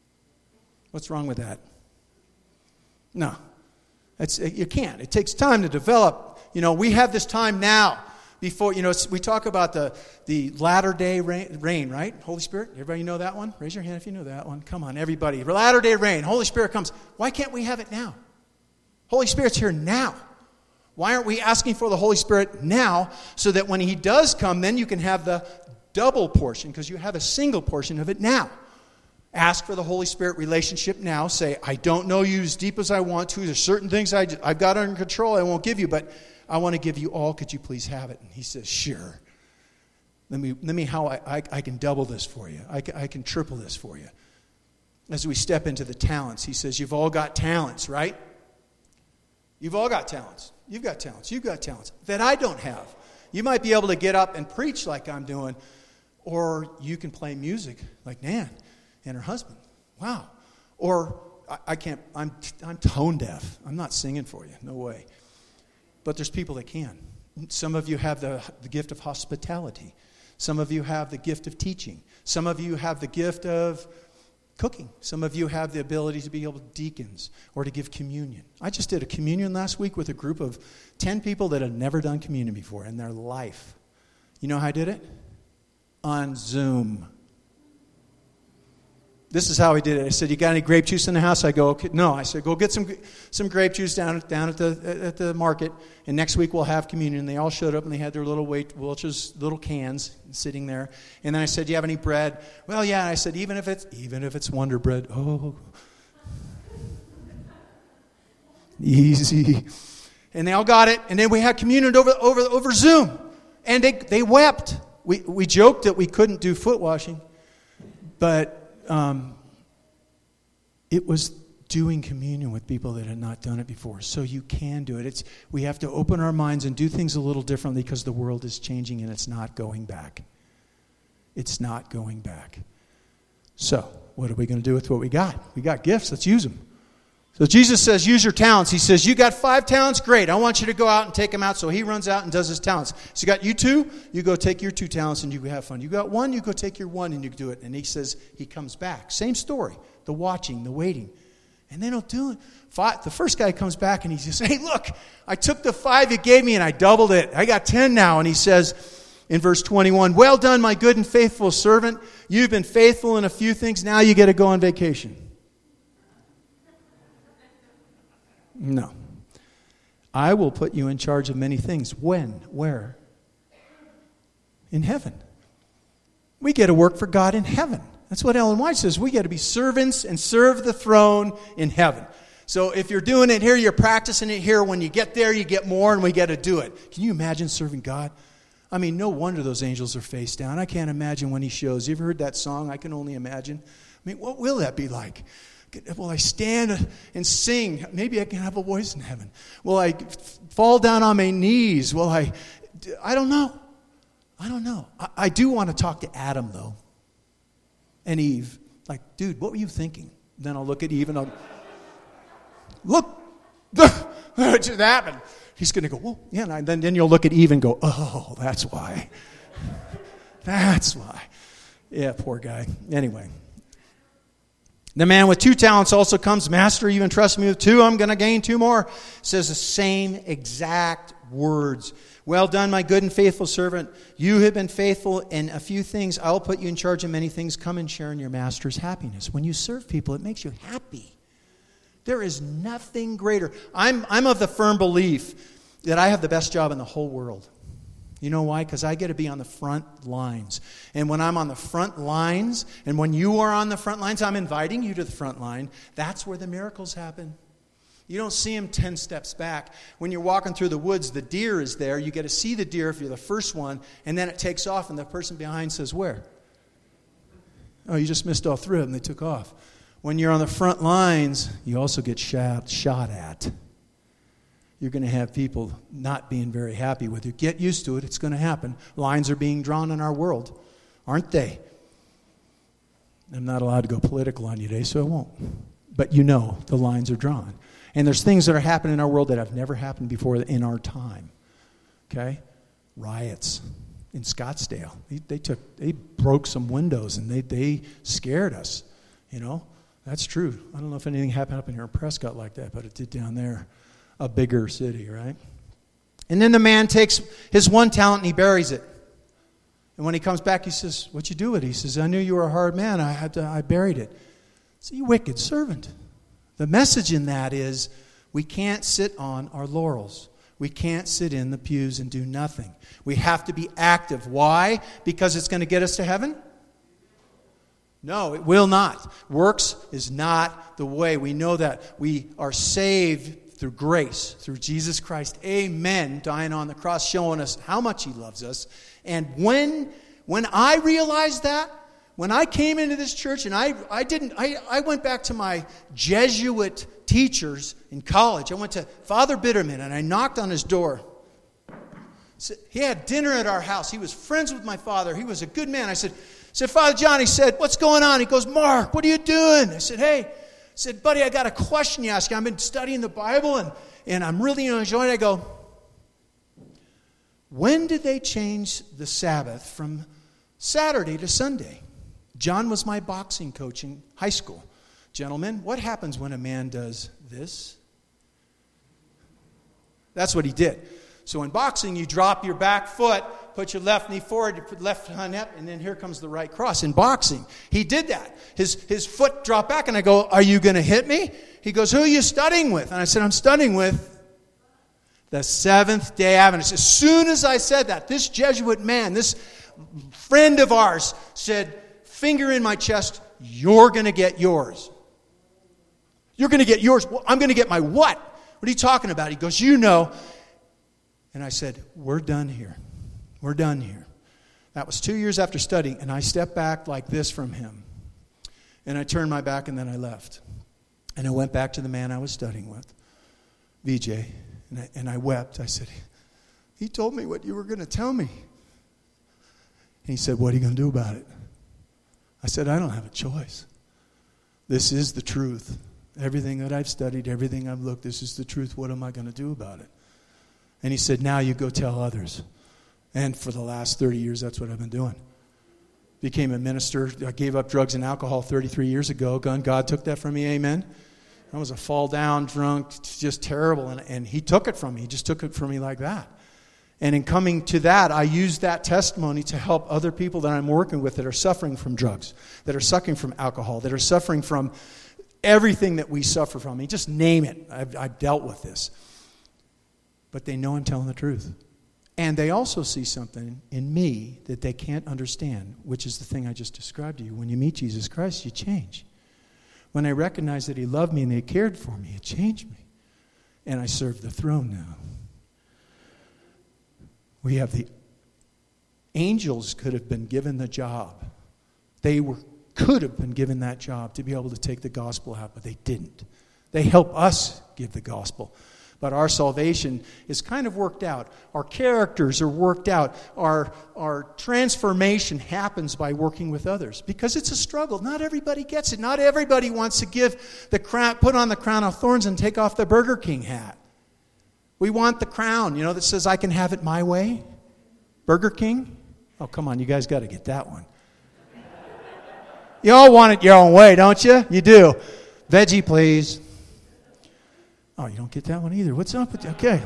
What's wrong with that? No. You can't. It takes time to develop. You know, we have this time now before, you know, we talk about the latter-day rain, right? Holy Spirit. Everybody know that one? Raise your hand if you know that one. Come on, everybody. Latter-day rain. Holy Spirit comes. Why can't we have it now? Holy Spirit's here now. Why aren't we asking for the Holy Spirit now so that when He does come, then you can have the double portion because you have a single portion of it now. Ask for the Holy Spirit relationship now. Say, I don't know you as deep as I want to. There's certain things I've got under control I won't give you, but I want to give you all. Could you please have it? And He says, sure. Let me how I can double this for you. I can triple this for you. As we step into the talents, He says, you've all got talents, right? You've all got talents. You've got talents. You've got talents that I don't have. You might be able to get up and preach like I'm doing, or you can play music like Nan and her husband. Wow. Or I can't, I'm tone deaf. I'm not singing for you. No way. But there's people that can. Some of you have the gift of hospitality. Some of you have the gift of teaching. Some of you have the gift of cooking. Some of you have the ability to be able to deacons or to give communion. I just did a communion last week with a group of 10 people that had never done communion before in their life. You know how I did it? On Zoom. This is how I did it. I said, "You got any grape juice in the house?" I go, "Okay." No. I said, "Go get some grape juice down at the market, and next week we'll have communion." And they all showed up, and they had their little Welch's little cans sitting there. And then I said, "Do you have any bread?" "Well, yeah." And I said, even if it's Wonder Bread." Oh, easy. And they all got it, and then we had communion over Zoom, and they wept. We joked that we couldn't do foot washing, but it was doing communion with people that had not done it before. So you can do it. We have to open our minds and do things a little differently because the world is changing and it's not going back. It's not going back. So what are we going to do with what we got? We got gifts. Let's use them. So Jesus says, use your talents. He says, you got 5 talents? Great. I want you to go out and take them out. So he runs out and does his talents. So you got you 2? You go take your 2 talents and you have fun. You got 1? You go take your 1 and you do it. And he says, he comes back. Same story. The watching, the waiting. And they don't do it. The first guy comes back and he says, "Hey, look, I took the 5 you gave me and I doubled it. I got 10 now." And he says in verse 21, "Well done, my good and faithful servant. You've been faithful in a few things. Now you get to go on vacation." No. "I will put you in charge of many things." When? Where? In heaven. We get to work for God in heaven. That's what Ellen White says. We get to be servants and serve the throne in heaven. So if you're doing it here, you're practicing it here. When you get there, you get more, and we get to do it. Can you imagine serving God? I mean, no wonder those angels are face down. I can't imagine when he shows. You ever heard that song, "I Can Only Imagine"? I mean, what will that be like? Will I stand and sing? Maybe I can have a voice in heaven. Will I fall down on my knees? Will I don't know. I don't know. I do want to talk to Adam, though, and Eve. Like, dude, what were you thinking? Then I'll look at Eve and I'll, look, what just happened? He's going to go, "Whoa." Yeah, and then you'll look at Eve and go, "Oh, that's why. That's why." Yeah, poor guy. Anyway. The man with 2 talents also comes, "Master, you entrust me with 2. I'm going to gain 2 more. Says the same exact words. "Well done, my good and faithful servant. You have been faithful in a few things. I'll put you in charge of many things. Come and share in your master's happiness." When you serve people, it makes you happy. There is nothing greater. I'm of the firm belief that I have the best job in the whole world. You know why? Because I get to be on the front lines. And when I'm on the front lines, and when you are on the front lines, I'm inviting you to the front line. That's where the miracles happen. You don't see them 10 steps back. When you're walking through the woods, the deer is there. You get to see the deer if you're the first one, and then it takes off, and the person behind says, "Where?" "Oh, you just missed all 3 of them. They took off." When you're on the front lines, you also get shot at. You're going to have people not being very happy with you. Get used to it. It's going to happen. Lines are being drawn in our world, aren't they? I'm not allowed to go political on you today, so I won't. But you know the lines are drawn. And there's things that are happening in our world that have never happened before in our time. Okay? Riots in Scottsdale. They broke some windows and they scared us. You know? That's true. I don't know if anything happened up in here in Prescott like that, but it did down there. A bigger city, right? And then the man takes his 1 talent and he buries it. And when he comes back, he says, "What'd you do with it?" He says, "I knew you were a hard man. I buried it." So you wicked servant. The message in that is we can't sit on our laurels. We can't sit in the pews and do nothing. We have to be active. Why? Because it's going to get us to heaven? No, it will not. Works is not the way. We know that. We are saved through grace, through Jesus Christ. Amen. Dying on the cross, showing us how much he loves us. And when I realized that, when I came into this church, and I went back to my Jesuit teachers in college. I went to Father Bitterman, and I knocked on his door. He had dinner at our house. He was friends with my father. He was a good man. I said, "Father John," he said, "what's going on?" He goes, "Mark, what are you doing?" I said, "Hey." I said, "Buddy, I got a question you ask. I've been studying the Bible, and I'm really enjoying it." I go, When did they change the Sabbath from Saturday to Sunday? John was my boxing coach in high school. Gentlemen, what happens when a man does this? That's what he did. So in boxing, you drop your back foot, put your left knee forward, you put left hand up, and then here comes the right cross. In boxing, he did that. His foot dropped back, and I go, are you going to hit me? He goes, who are you studying with? And I said, I'm studying with the Seventh-day Adventists. As soon as I said that, this Jesuit man, this friend of ours, said, finger in my chest, you're going to get yours. You're going to get yours. Well, I'm going to get my what? What are you talking about? He goes, you know. And I said, we're done here. We're done here. That was 2 years after studying, and I stepped back like this from him. And I turned my back, and then I left. And I went back to the man I was studying with, VJ, and I wept. I said, he told me what you were going to tell me. And he said, what are you going to do about it? I said, I don't have a choice. This is the truth. Everything that I've studied, everything I've looked, this is the truth. What am I going to do about it? And he said, now you go tell others. And for the last 30 years, that's what I've been doing. Became a minister. I gave up drugs and alcohol 33 years ago. God took that from me, amen? I was a fall down, drunk, just terrible. And he took it from me. He just took it from me like that. And in coming to that, I used that testimony to help other people that I'm working with that are suffering from drugs, that are suffering from alcohol, that are suffering from everything that we suffer from. I mean, just name it. I've dealt with this. But they know I'm telling the truth. And they also see something in me that they can't understand, which is the thing I just described to you. When you meet Jesus Christ, you change. When I recognized that he loved me and he cared for me, it changed me. And I serve the throne now. We have the angels could have been given the job. Could have been given that job to be able to take the gospel out, but they didn't. They help us give the gospel. But our salvation is kind of worked out. Our characters are worked out. Our transformation happens by working with others. Because it's a struggle. Not everybody gets it. Not everybody wants to give the crown, put on the crown of thorns and take off the Burger King hat. We want the crown, that says I can have it my way. Burger King? Oh, come on, you guys got to get that one. You all want it your own way, don't you? You do. Veggie, please. Oh, you don't get that one either. What's up with you? Okay.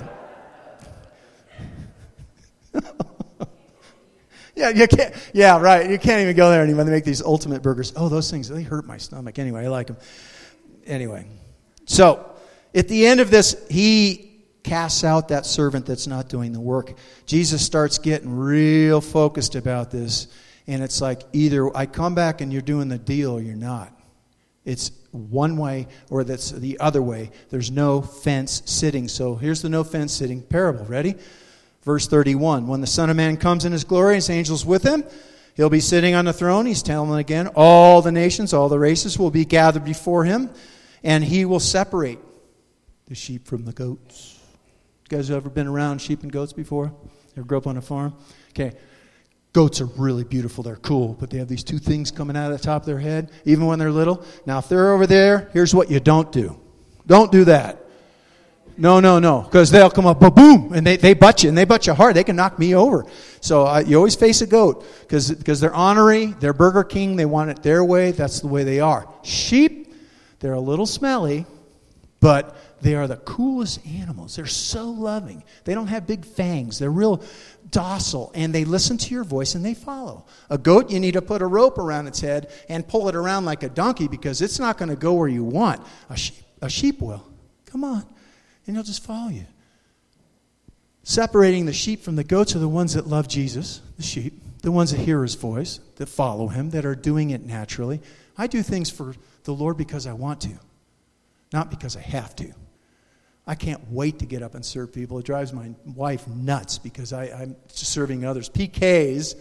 Yeah, you can't. Yeah, right. You can't even go there anymore. They make these ultimate burgers. Oh, those things, they hurt my stomach. Anyway, I like them. Anyway. So, at the end of this, he casts out that servant that's not doing the work. Jesus starts getting real focused about this. And it's like either I come back and you're doing the deal or you're not. It's one way or that's the other way. There's no fence sitting. So here's the no fence sitting parable. Ready? Verse 31. When the Son of Man comes in his glory, his angels with him, he'll be sitting on the throne. He's telling them again, all the nations, all the races will be gathered before him. And he will separate the sheep from the goats. You guys ever been around sheep and goats before? Ever grew up on a farm? Okay. Goats are really beautiful. They're cool. But they have these two things coming out of the top of their head, even when they're little. Now, if they're over there, here's what you don't do. Don't do that. No. Because they'll come up, boom, and they butt you. And they butt you hard. They can knock me over. So you always face a goat. Because they're ornery. They're Burger King. They want it their way. That's the way they are. Sheep, they're a little smelly. But they are the coolest animals. They're so loving. They don't have big fangs. They're real docile, and they listen to your voice, and they follow. A goat, you need to put a rope around its head and pull it around like a donkey because it's not going to go where you want. A sheep will. Come on. And he'll just follow you. Separating the sheep from the goats are the ones that love Jesus, the sheep, the ones that hear his voice, that follow him, that are doing it naturally. I do things for the Lord because I want to, not because I have to. I can't wait to get up and serve people. It drives my wife nuts because I'm serving others. PKs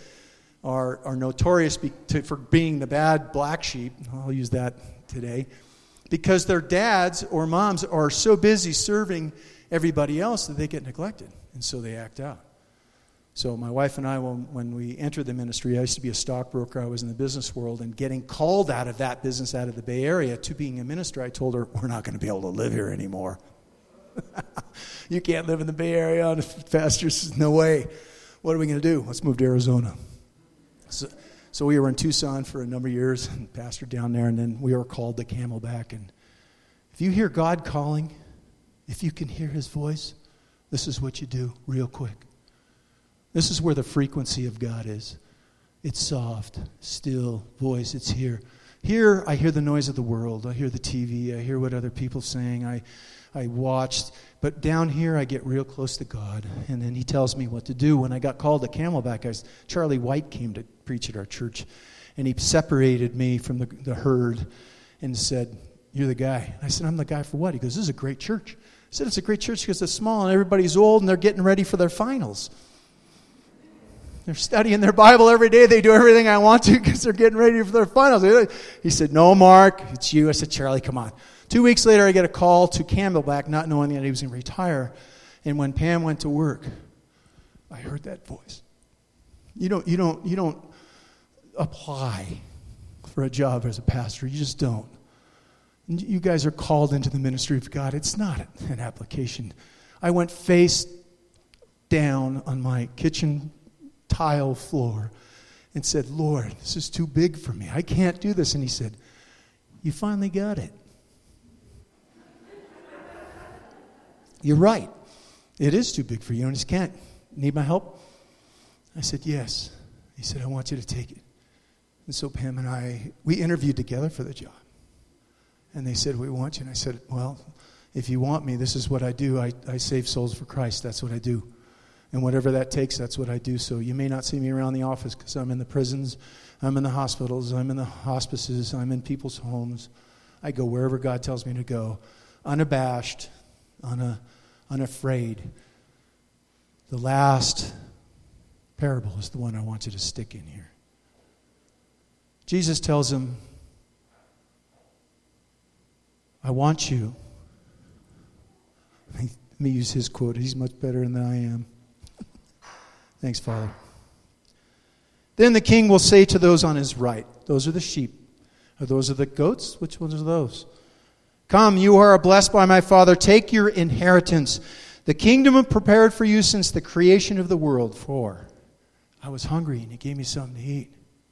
are notorious for being the bad black sheep. I'll use that today. Because their dads or moms are so busy serving everybody else that they get neglected. And so they act out. So my wife and I, when we entered the ministry, I used to be a stockbroker. I was in the business world. And getting called out of that business, out of the Bay Area, to being a minister, I told her, we're not going to be able to live here anymore. You can't live in the Bay Area on pastures. No way. what are we going to do? Let's move to Arizona. So we were in Tucson for a number of years and pastored down there, and then we were called to Camelback. And if you hear God calling, if you can hear his voice, this is what you do real quick. This is where the frequency of God is. It's soft, still voice. It's here. Here, I hear the noise of the world. I hear the TV. I hear what other people are saying. I watched. But down here, I get real close to God. And then he tells me what to do. When I got called to Camelback, Charlie White came to preach at our church. And he separated me from the herd and said, "You're the guy." I said, "I'm the guy for what?" He goes, "This is a great church." I said, "It's a great church because it's small and everybody's old and they're getting ready for their finals. They're studying their Bible every day. They do everything I want to because they're getting ready for their finals." He said, "No, Mark, it's you." I said, "Charlie, come on." 2 weeks later, I get a call to Camelback, not knowing that he was going to retire. And when Pam went to work, I heard that voice. You don't apply for a job as a pastor. You just don't. You guys are called into the ministry of God. It's not an application. I went face down on my kitchen tile floor and said, "Lord, this is too big for me. I can't do this." And he said, "You finally got it. You're right. It is too big for you. And just can't. Need my help?" I said, "Yes." He said, "I want you to take it." And so Pam and we interviewed together for the job. And they said, "We want you." And I said, "Well, if you want me, this is what I do. I save souls for Christ. That's what I do. And whatever that takes, that's what I do. So you may not see me around the office because I'm in the prisons, I'm in the hospitals, I'm in the hospices, I'm in people's homes. I go wherever God tells me to go, unabashed, unafraid." The last parable is the one I want you to stick in here. Jesus tells him, "I want you." Let me use his quote. He's much better than I am. Thanks, Father. "Then the king will say to those on his right," those are the sheep. Or those are the goats? Which ones are those? "Come, you are blessed by my Father. Take your inheritance. The kingdom prepared for you since the creation of the world. For I was hungry and you gave me something to eat.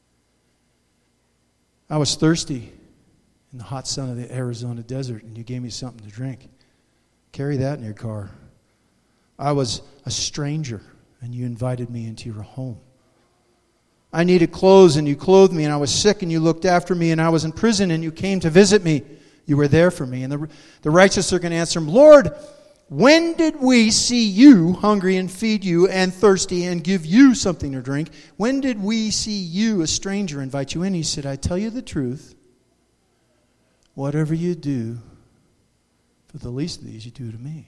I was thirsty in the hot sun of the Arizona desert and you gave me something to drink. Carry that in your car. I was a stranger and you invited me into your home. I needed clothes and you clothed me, and I was sick and you looked after me, and I was in prison and you came to visit me. You were there for me." And the righteous are going to answer him, "Lord, when did we see you hungry and feed you, and thirsty and give you something to drink? When did we see you, a stranger, invite you in?" He said, "I tell you the truth. Whatever you do for the least of these, you do to me."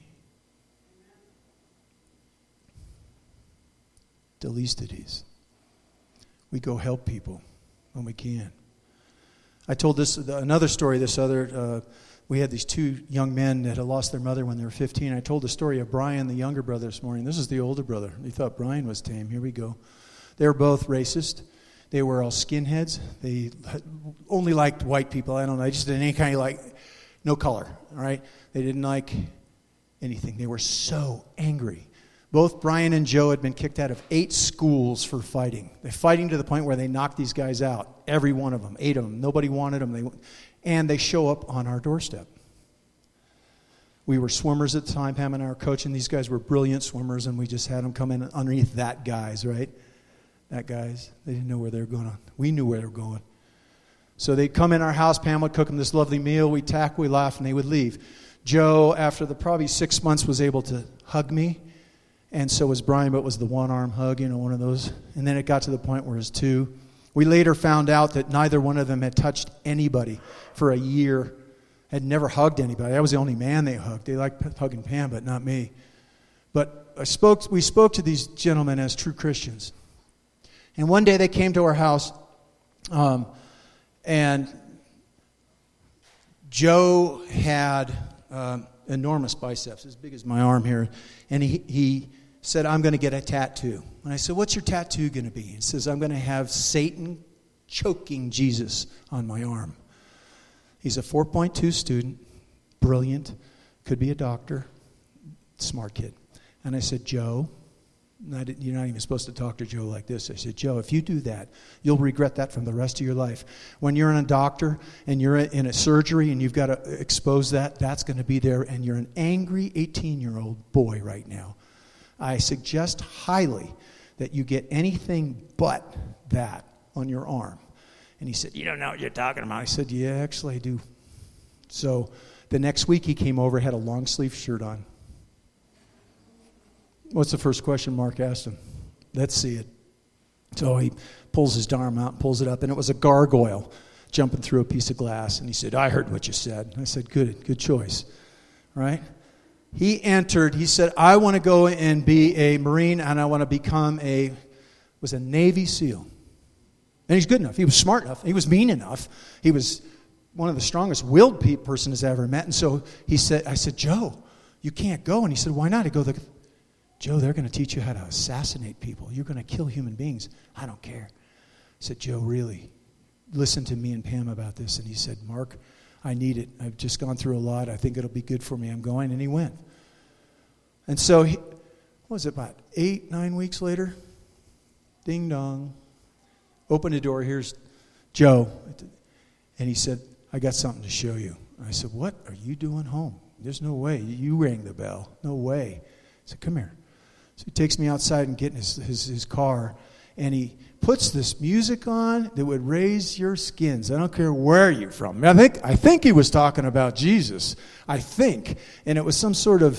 The least of these. We go help people when we can. I told another story. We had these two young men that had lost their mother when they were 15. I told the story of Brian, the younger brother, this morning. This is the older brother. They thought Brian was tame. Here we go. They were both racist. They were all skinheads. They only liked white people. I don't know. They just didn't any kind of no color. All right. They didn't like anything. They were so angry. Both Brian and Joe had been kicked out of 8 schools for fighting. They're fighting to the point where they knocked these guys out. Every one of them. 8 of them. Nobody wanted them. And they show up on our doorstep. We were swimmers at the time. Pam and I were coaching. These guys were brilliant swimmers, and we just had them come in underneath that guys, right? That guys. They didn't know where they were going. We knew where they were going. So they'd come in our house. Pam would cook them this lovely meal. We'd tack, we'd laugh, and they would leave. Joe, after probably 6 months, was able to hug me. And so was Brian, but it was the one-arm hug, one of those. And then it got to the point where it was 2. We later found out that neither one of them had touched anybody for a year, had never hugged anybody. I was the only man they hugged. They liked hugging Pam, but not me. But we spoke to these gentlemen as true Christians. And one day they came to our house, and Joe had enormous biceps, as big as my arm here. And he said, "I'm going to get a tattoo." And I said, "What's your tattoo going to be?" He says, "I'm going to have Satan choking Jesus on my arm." He's a 4.2 student, brilliant, could be a doctor, smart kid. And I said, "Joe, You're not even supposed to talk to Joe like this. I said, Joe, if you do that, you'll regret that from the rest of your life. When you're in a doctor and you're in a surgery and you've got to expose that, that's going to be there, and you're an angry 18-year-old boy right now. I suggest highly that you get anything but that on your arm. And he said, you don't know what you're talking about. I said, yeah, actually I do. So the next week he came over, had a long sleeve shirt on. What's the first question Mark asked him? Let's see it. So he pulls his arm out and pulls it up, and it was a gargoyle jumping through a piece of glass. And he said, I heard what you said. I said, good choice. Right? He entered, he said, I want to go and be a Marine, and I want to become a Navy SEAL. And he's good enough. He was smart enough. He was mean enough. He was one of the strongest willed person has ever met. And so I said, Joe, you can't go. And he said, why not? I go, Joe, they're going to teach you how to assassinate people. You're going to kill human beings. I don't care. I said, Joe, really, listen to me and Pam about this. And he said, Mark, I need it. I've just gone through a lot. I think it'll be good for me. I'm going. And he went. And so, what was it, about 8-9 weeks later? Ding dong. Open the door. Here's Joe. And he said, I got something to show you. I said, what are you doing home? There's no way. You rang the bell. No way. I said, come here. So he takes me outside and gets in his car, and he puts this music on that would raise your skins. I don't care where you're from. I think he was talking about Jesus. I think. And it was some sort of,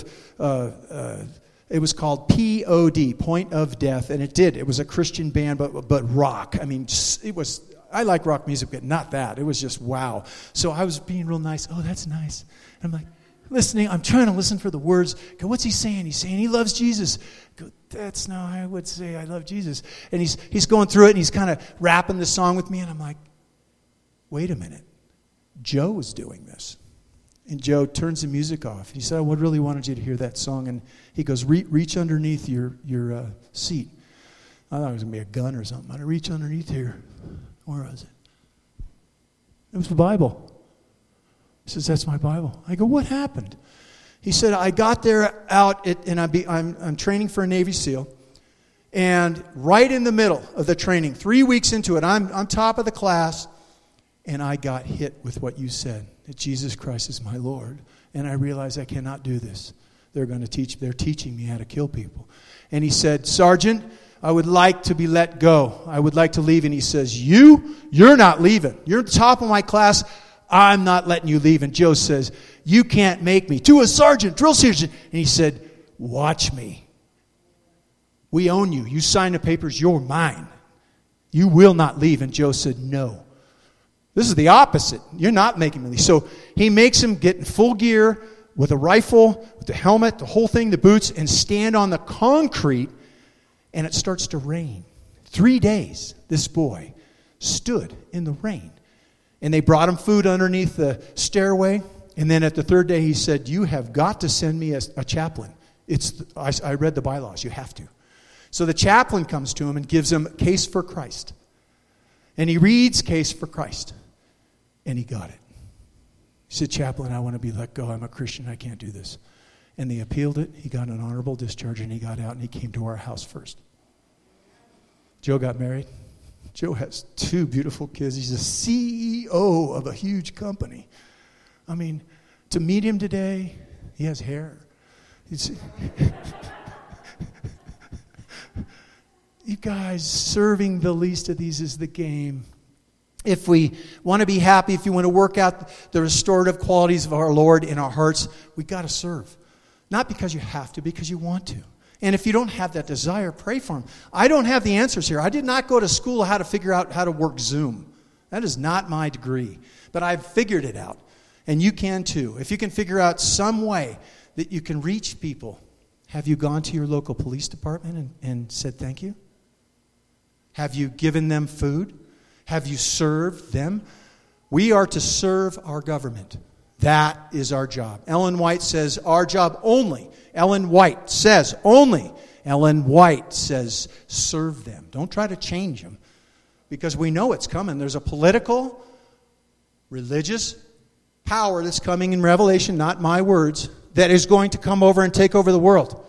it was called POD, Point of Death, and it was a Christian band, but rock. I mean, I like rock music, but not that. It was just wow. So I was being real nice. Oh, that's nice. And I'm like, listening, I'm trying to listen for the words. Go, what's he saying? He's saying he loves Jesus. Go, that's no, I would say I love Jesus. And he's going through it, and he's kind of rapping the song with me, and I'm like, wait a minute. Joe was doing this. And Joe turns the music off. He said, I really wanted you to hear that song. And he goes, reach underneath your seat. I thought it was going to be a gun or something. I reach underneath here. Where was it? It was the Bible. He says, that's my Bible. I go, what happened? He said, I got there and I'm training for a Navy SEAL. And right in the middle of the training, 3 weeks into it, I'm top of the class, and I got hit with what you said, that Jesus Christ is my Lord. And I realized I cannot do this. They're teaching me how to kill people. And he said, Sergeant, I would like to be let go. I would like to leave. And he says, you're not leaving. You're top of my class. I'm not letting you leave. And Joe says, you can't make me. To a sergeant, drill sergeant. And he said, watch me. We own you. You sign the papers. You're mine. You will not leave. And Joe said, no. This is the opposite. You're not making me leave. So he makes him get in full gear with a rifle, with the helmet, the whole thing, the boots, and stand on the concrete. And it starts to rain. 3 days, this boy stood in the rain. And they brought him food underneath the stairway. And then at the third day, he said, you have got to send me a chaplain. I read the bylaws. You have to. So the chaplain comes to him and gives him Case for Christ. And he reads Case for Christ. And he got it. He said, chaplain, I want to be let go. I'm a Christian. I can't do this. And they appealed it. He got an honorable discharge, and he got out, and he came to our house first. Joe got married. Joe has 2 beautiful kids. He's the CEO of a huge company. I mean, to meet him today, he has hair. You guys, serving the least of these is the game. If we want to be happy, if you want to work out the restorative qualities of our Lord in our hearts, we got to serve. Not because you have to, because you want to. And if you don't have that desire, pray for him. I don't have the answers here. I did not go to school how to figure out how to work Zoom. That is not my degree. But I've figured it out. And you can too. If you can figure out some way that you can reach people. Have you gone to your local police department and said thank you? Have you given them food? Have you served them? We are to serve our government. That is our job. Ellen White says our job only. Ellen White says only. Ellen White says serve them. Don't try to change them. Because we know it's coming. There's a political, religious power that's coming in Revelation, not my words, that is going to come over and take over the world.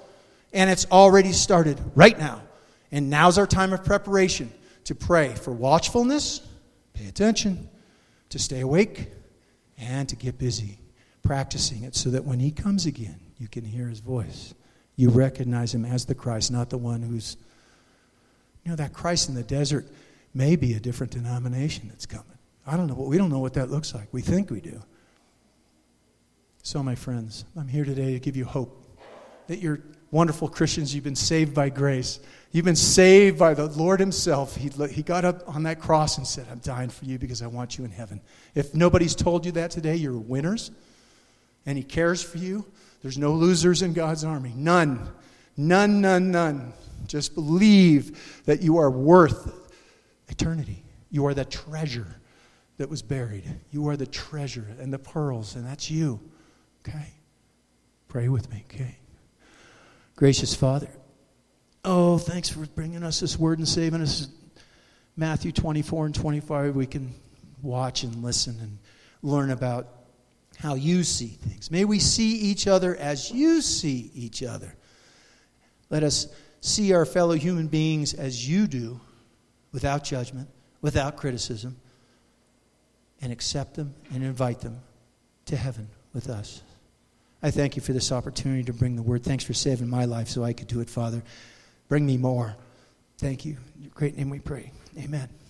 And it's already started right now. And now's our time of preparation to pray for watchfulness, pay attention, to stay awake, and to get busy practicing it so that when he comes again, you can hear his voice. You recognize him as the Christ, not the one who's, that Christ in the desert may be a different denomination that's coming. I don't know. We don't know what that looks like. We think we do. So, my friends, I'm here today to give you hope that you're wonderful Christians. You've been saved by grace. You've been saved by the Lord himself. He got up on that cross and said, I'm dying for you because I want you in heaven. If nobody's told you that today, you're winners. And he cares for you. There's no losers in God's army. None. None, none, none. Just believe that you are worth eternity. You are the treasure that was buried. You are the treasure and the pearls, and that's you. Okay? Pray with me, okay? Gracious Father, oh, thanks for bringing us this word and saving us. Matthew 24 and 25, we can watch and listen and learn about how you see things. May we see each other as you see each other. Let us see our fellow human beings as you do, without judgment, without criticism, and accept them and invite them to heaven with us. I thank you for this opportunity to bring the word. Thanks for saving my life so I could do it, Father. Bring me more. Thank you. In your great name we pray. Amen.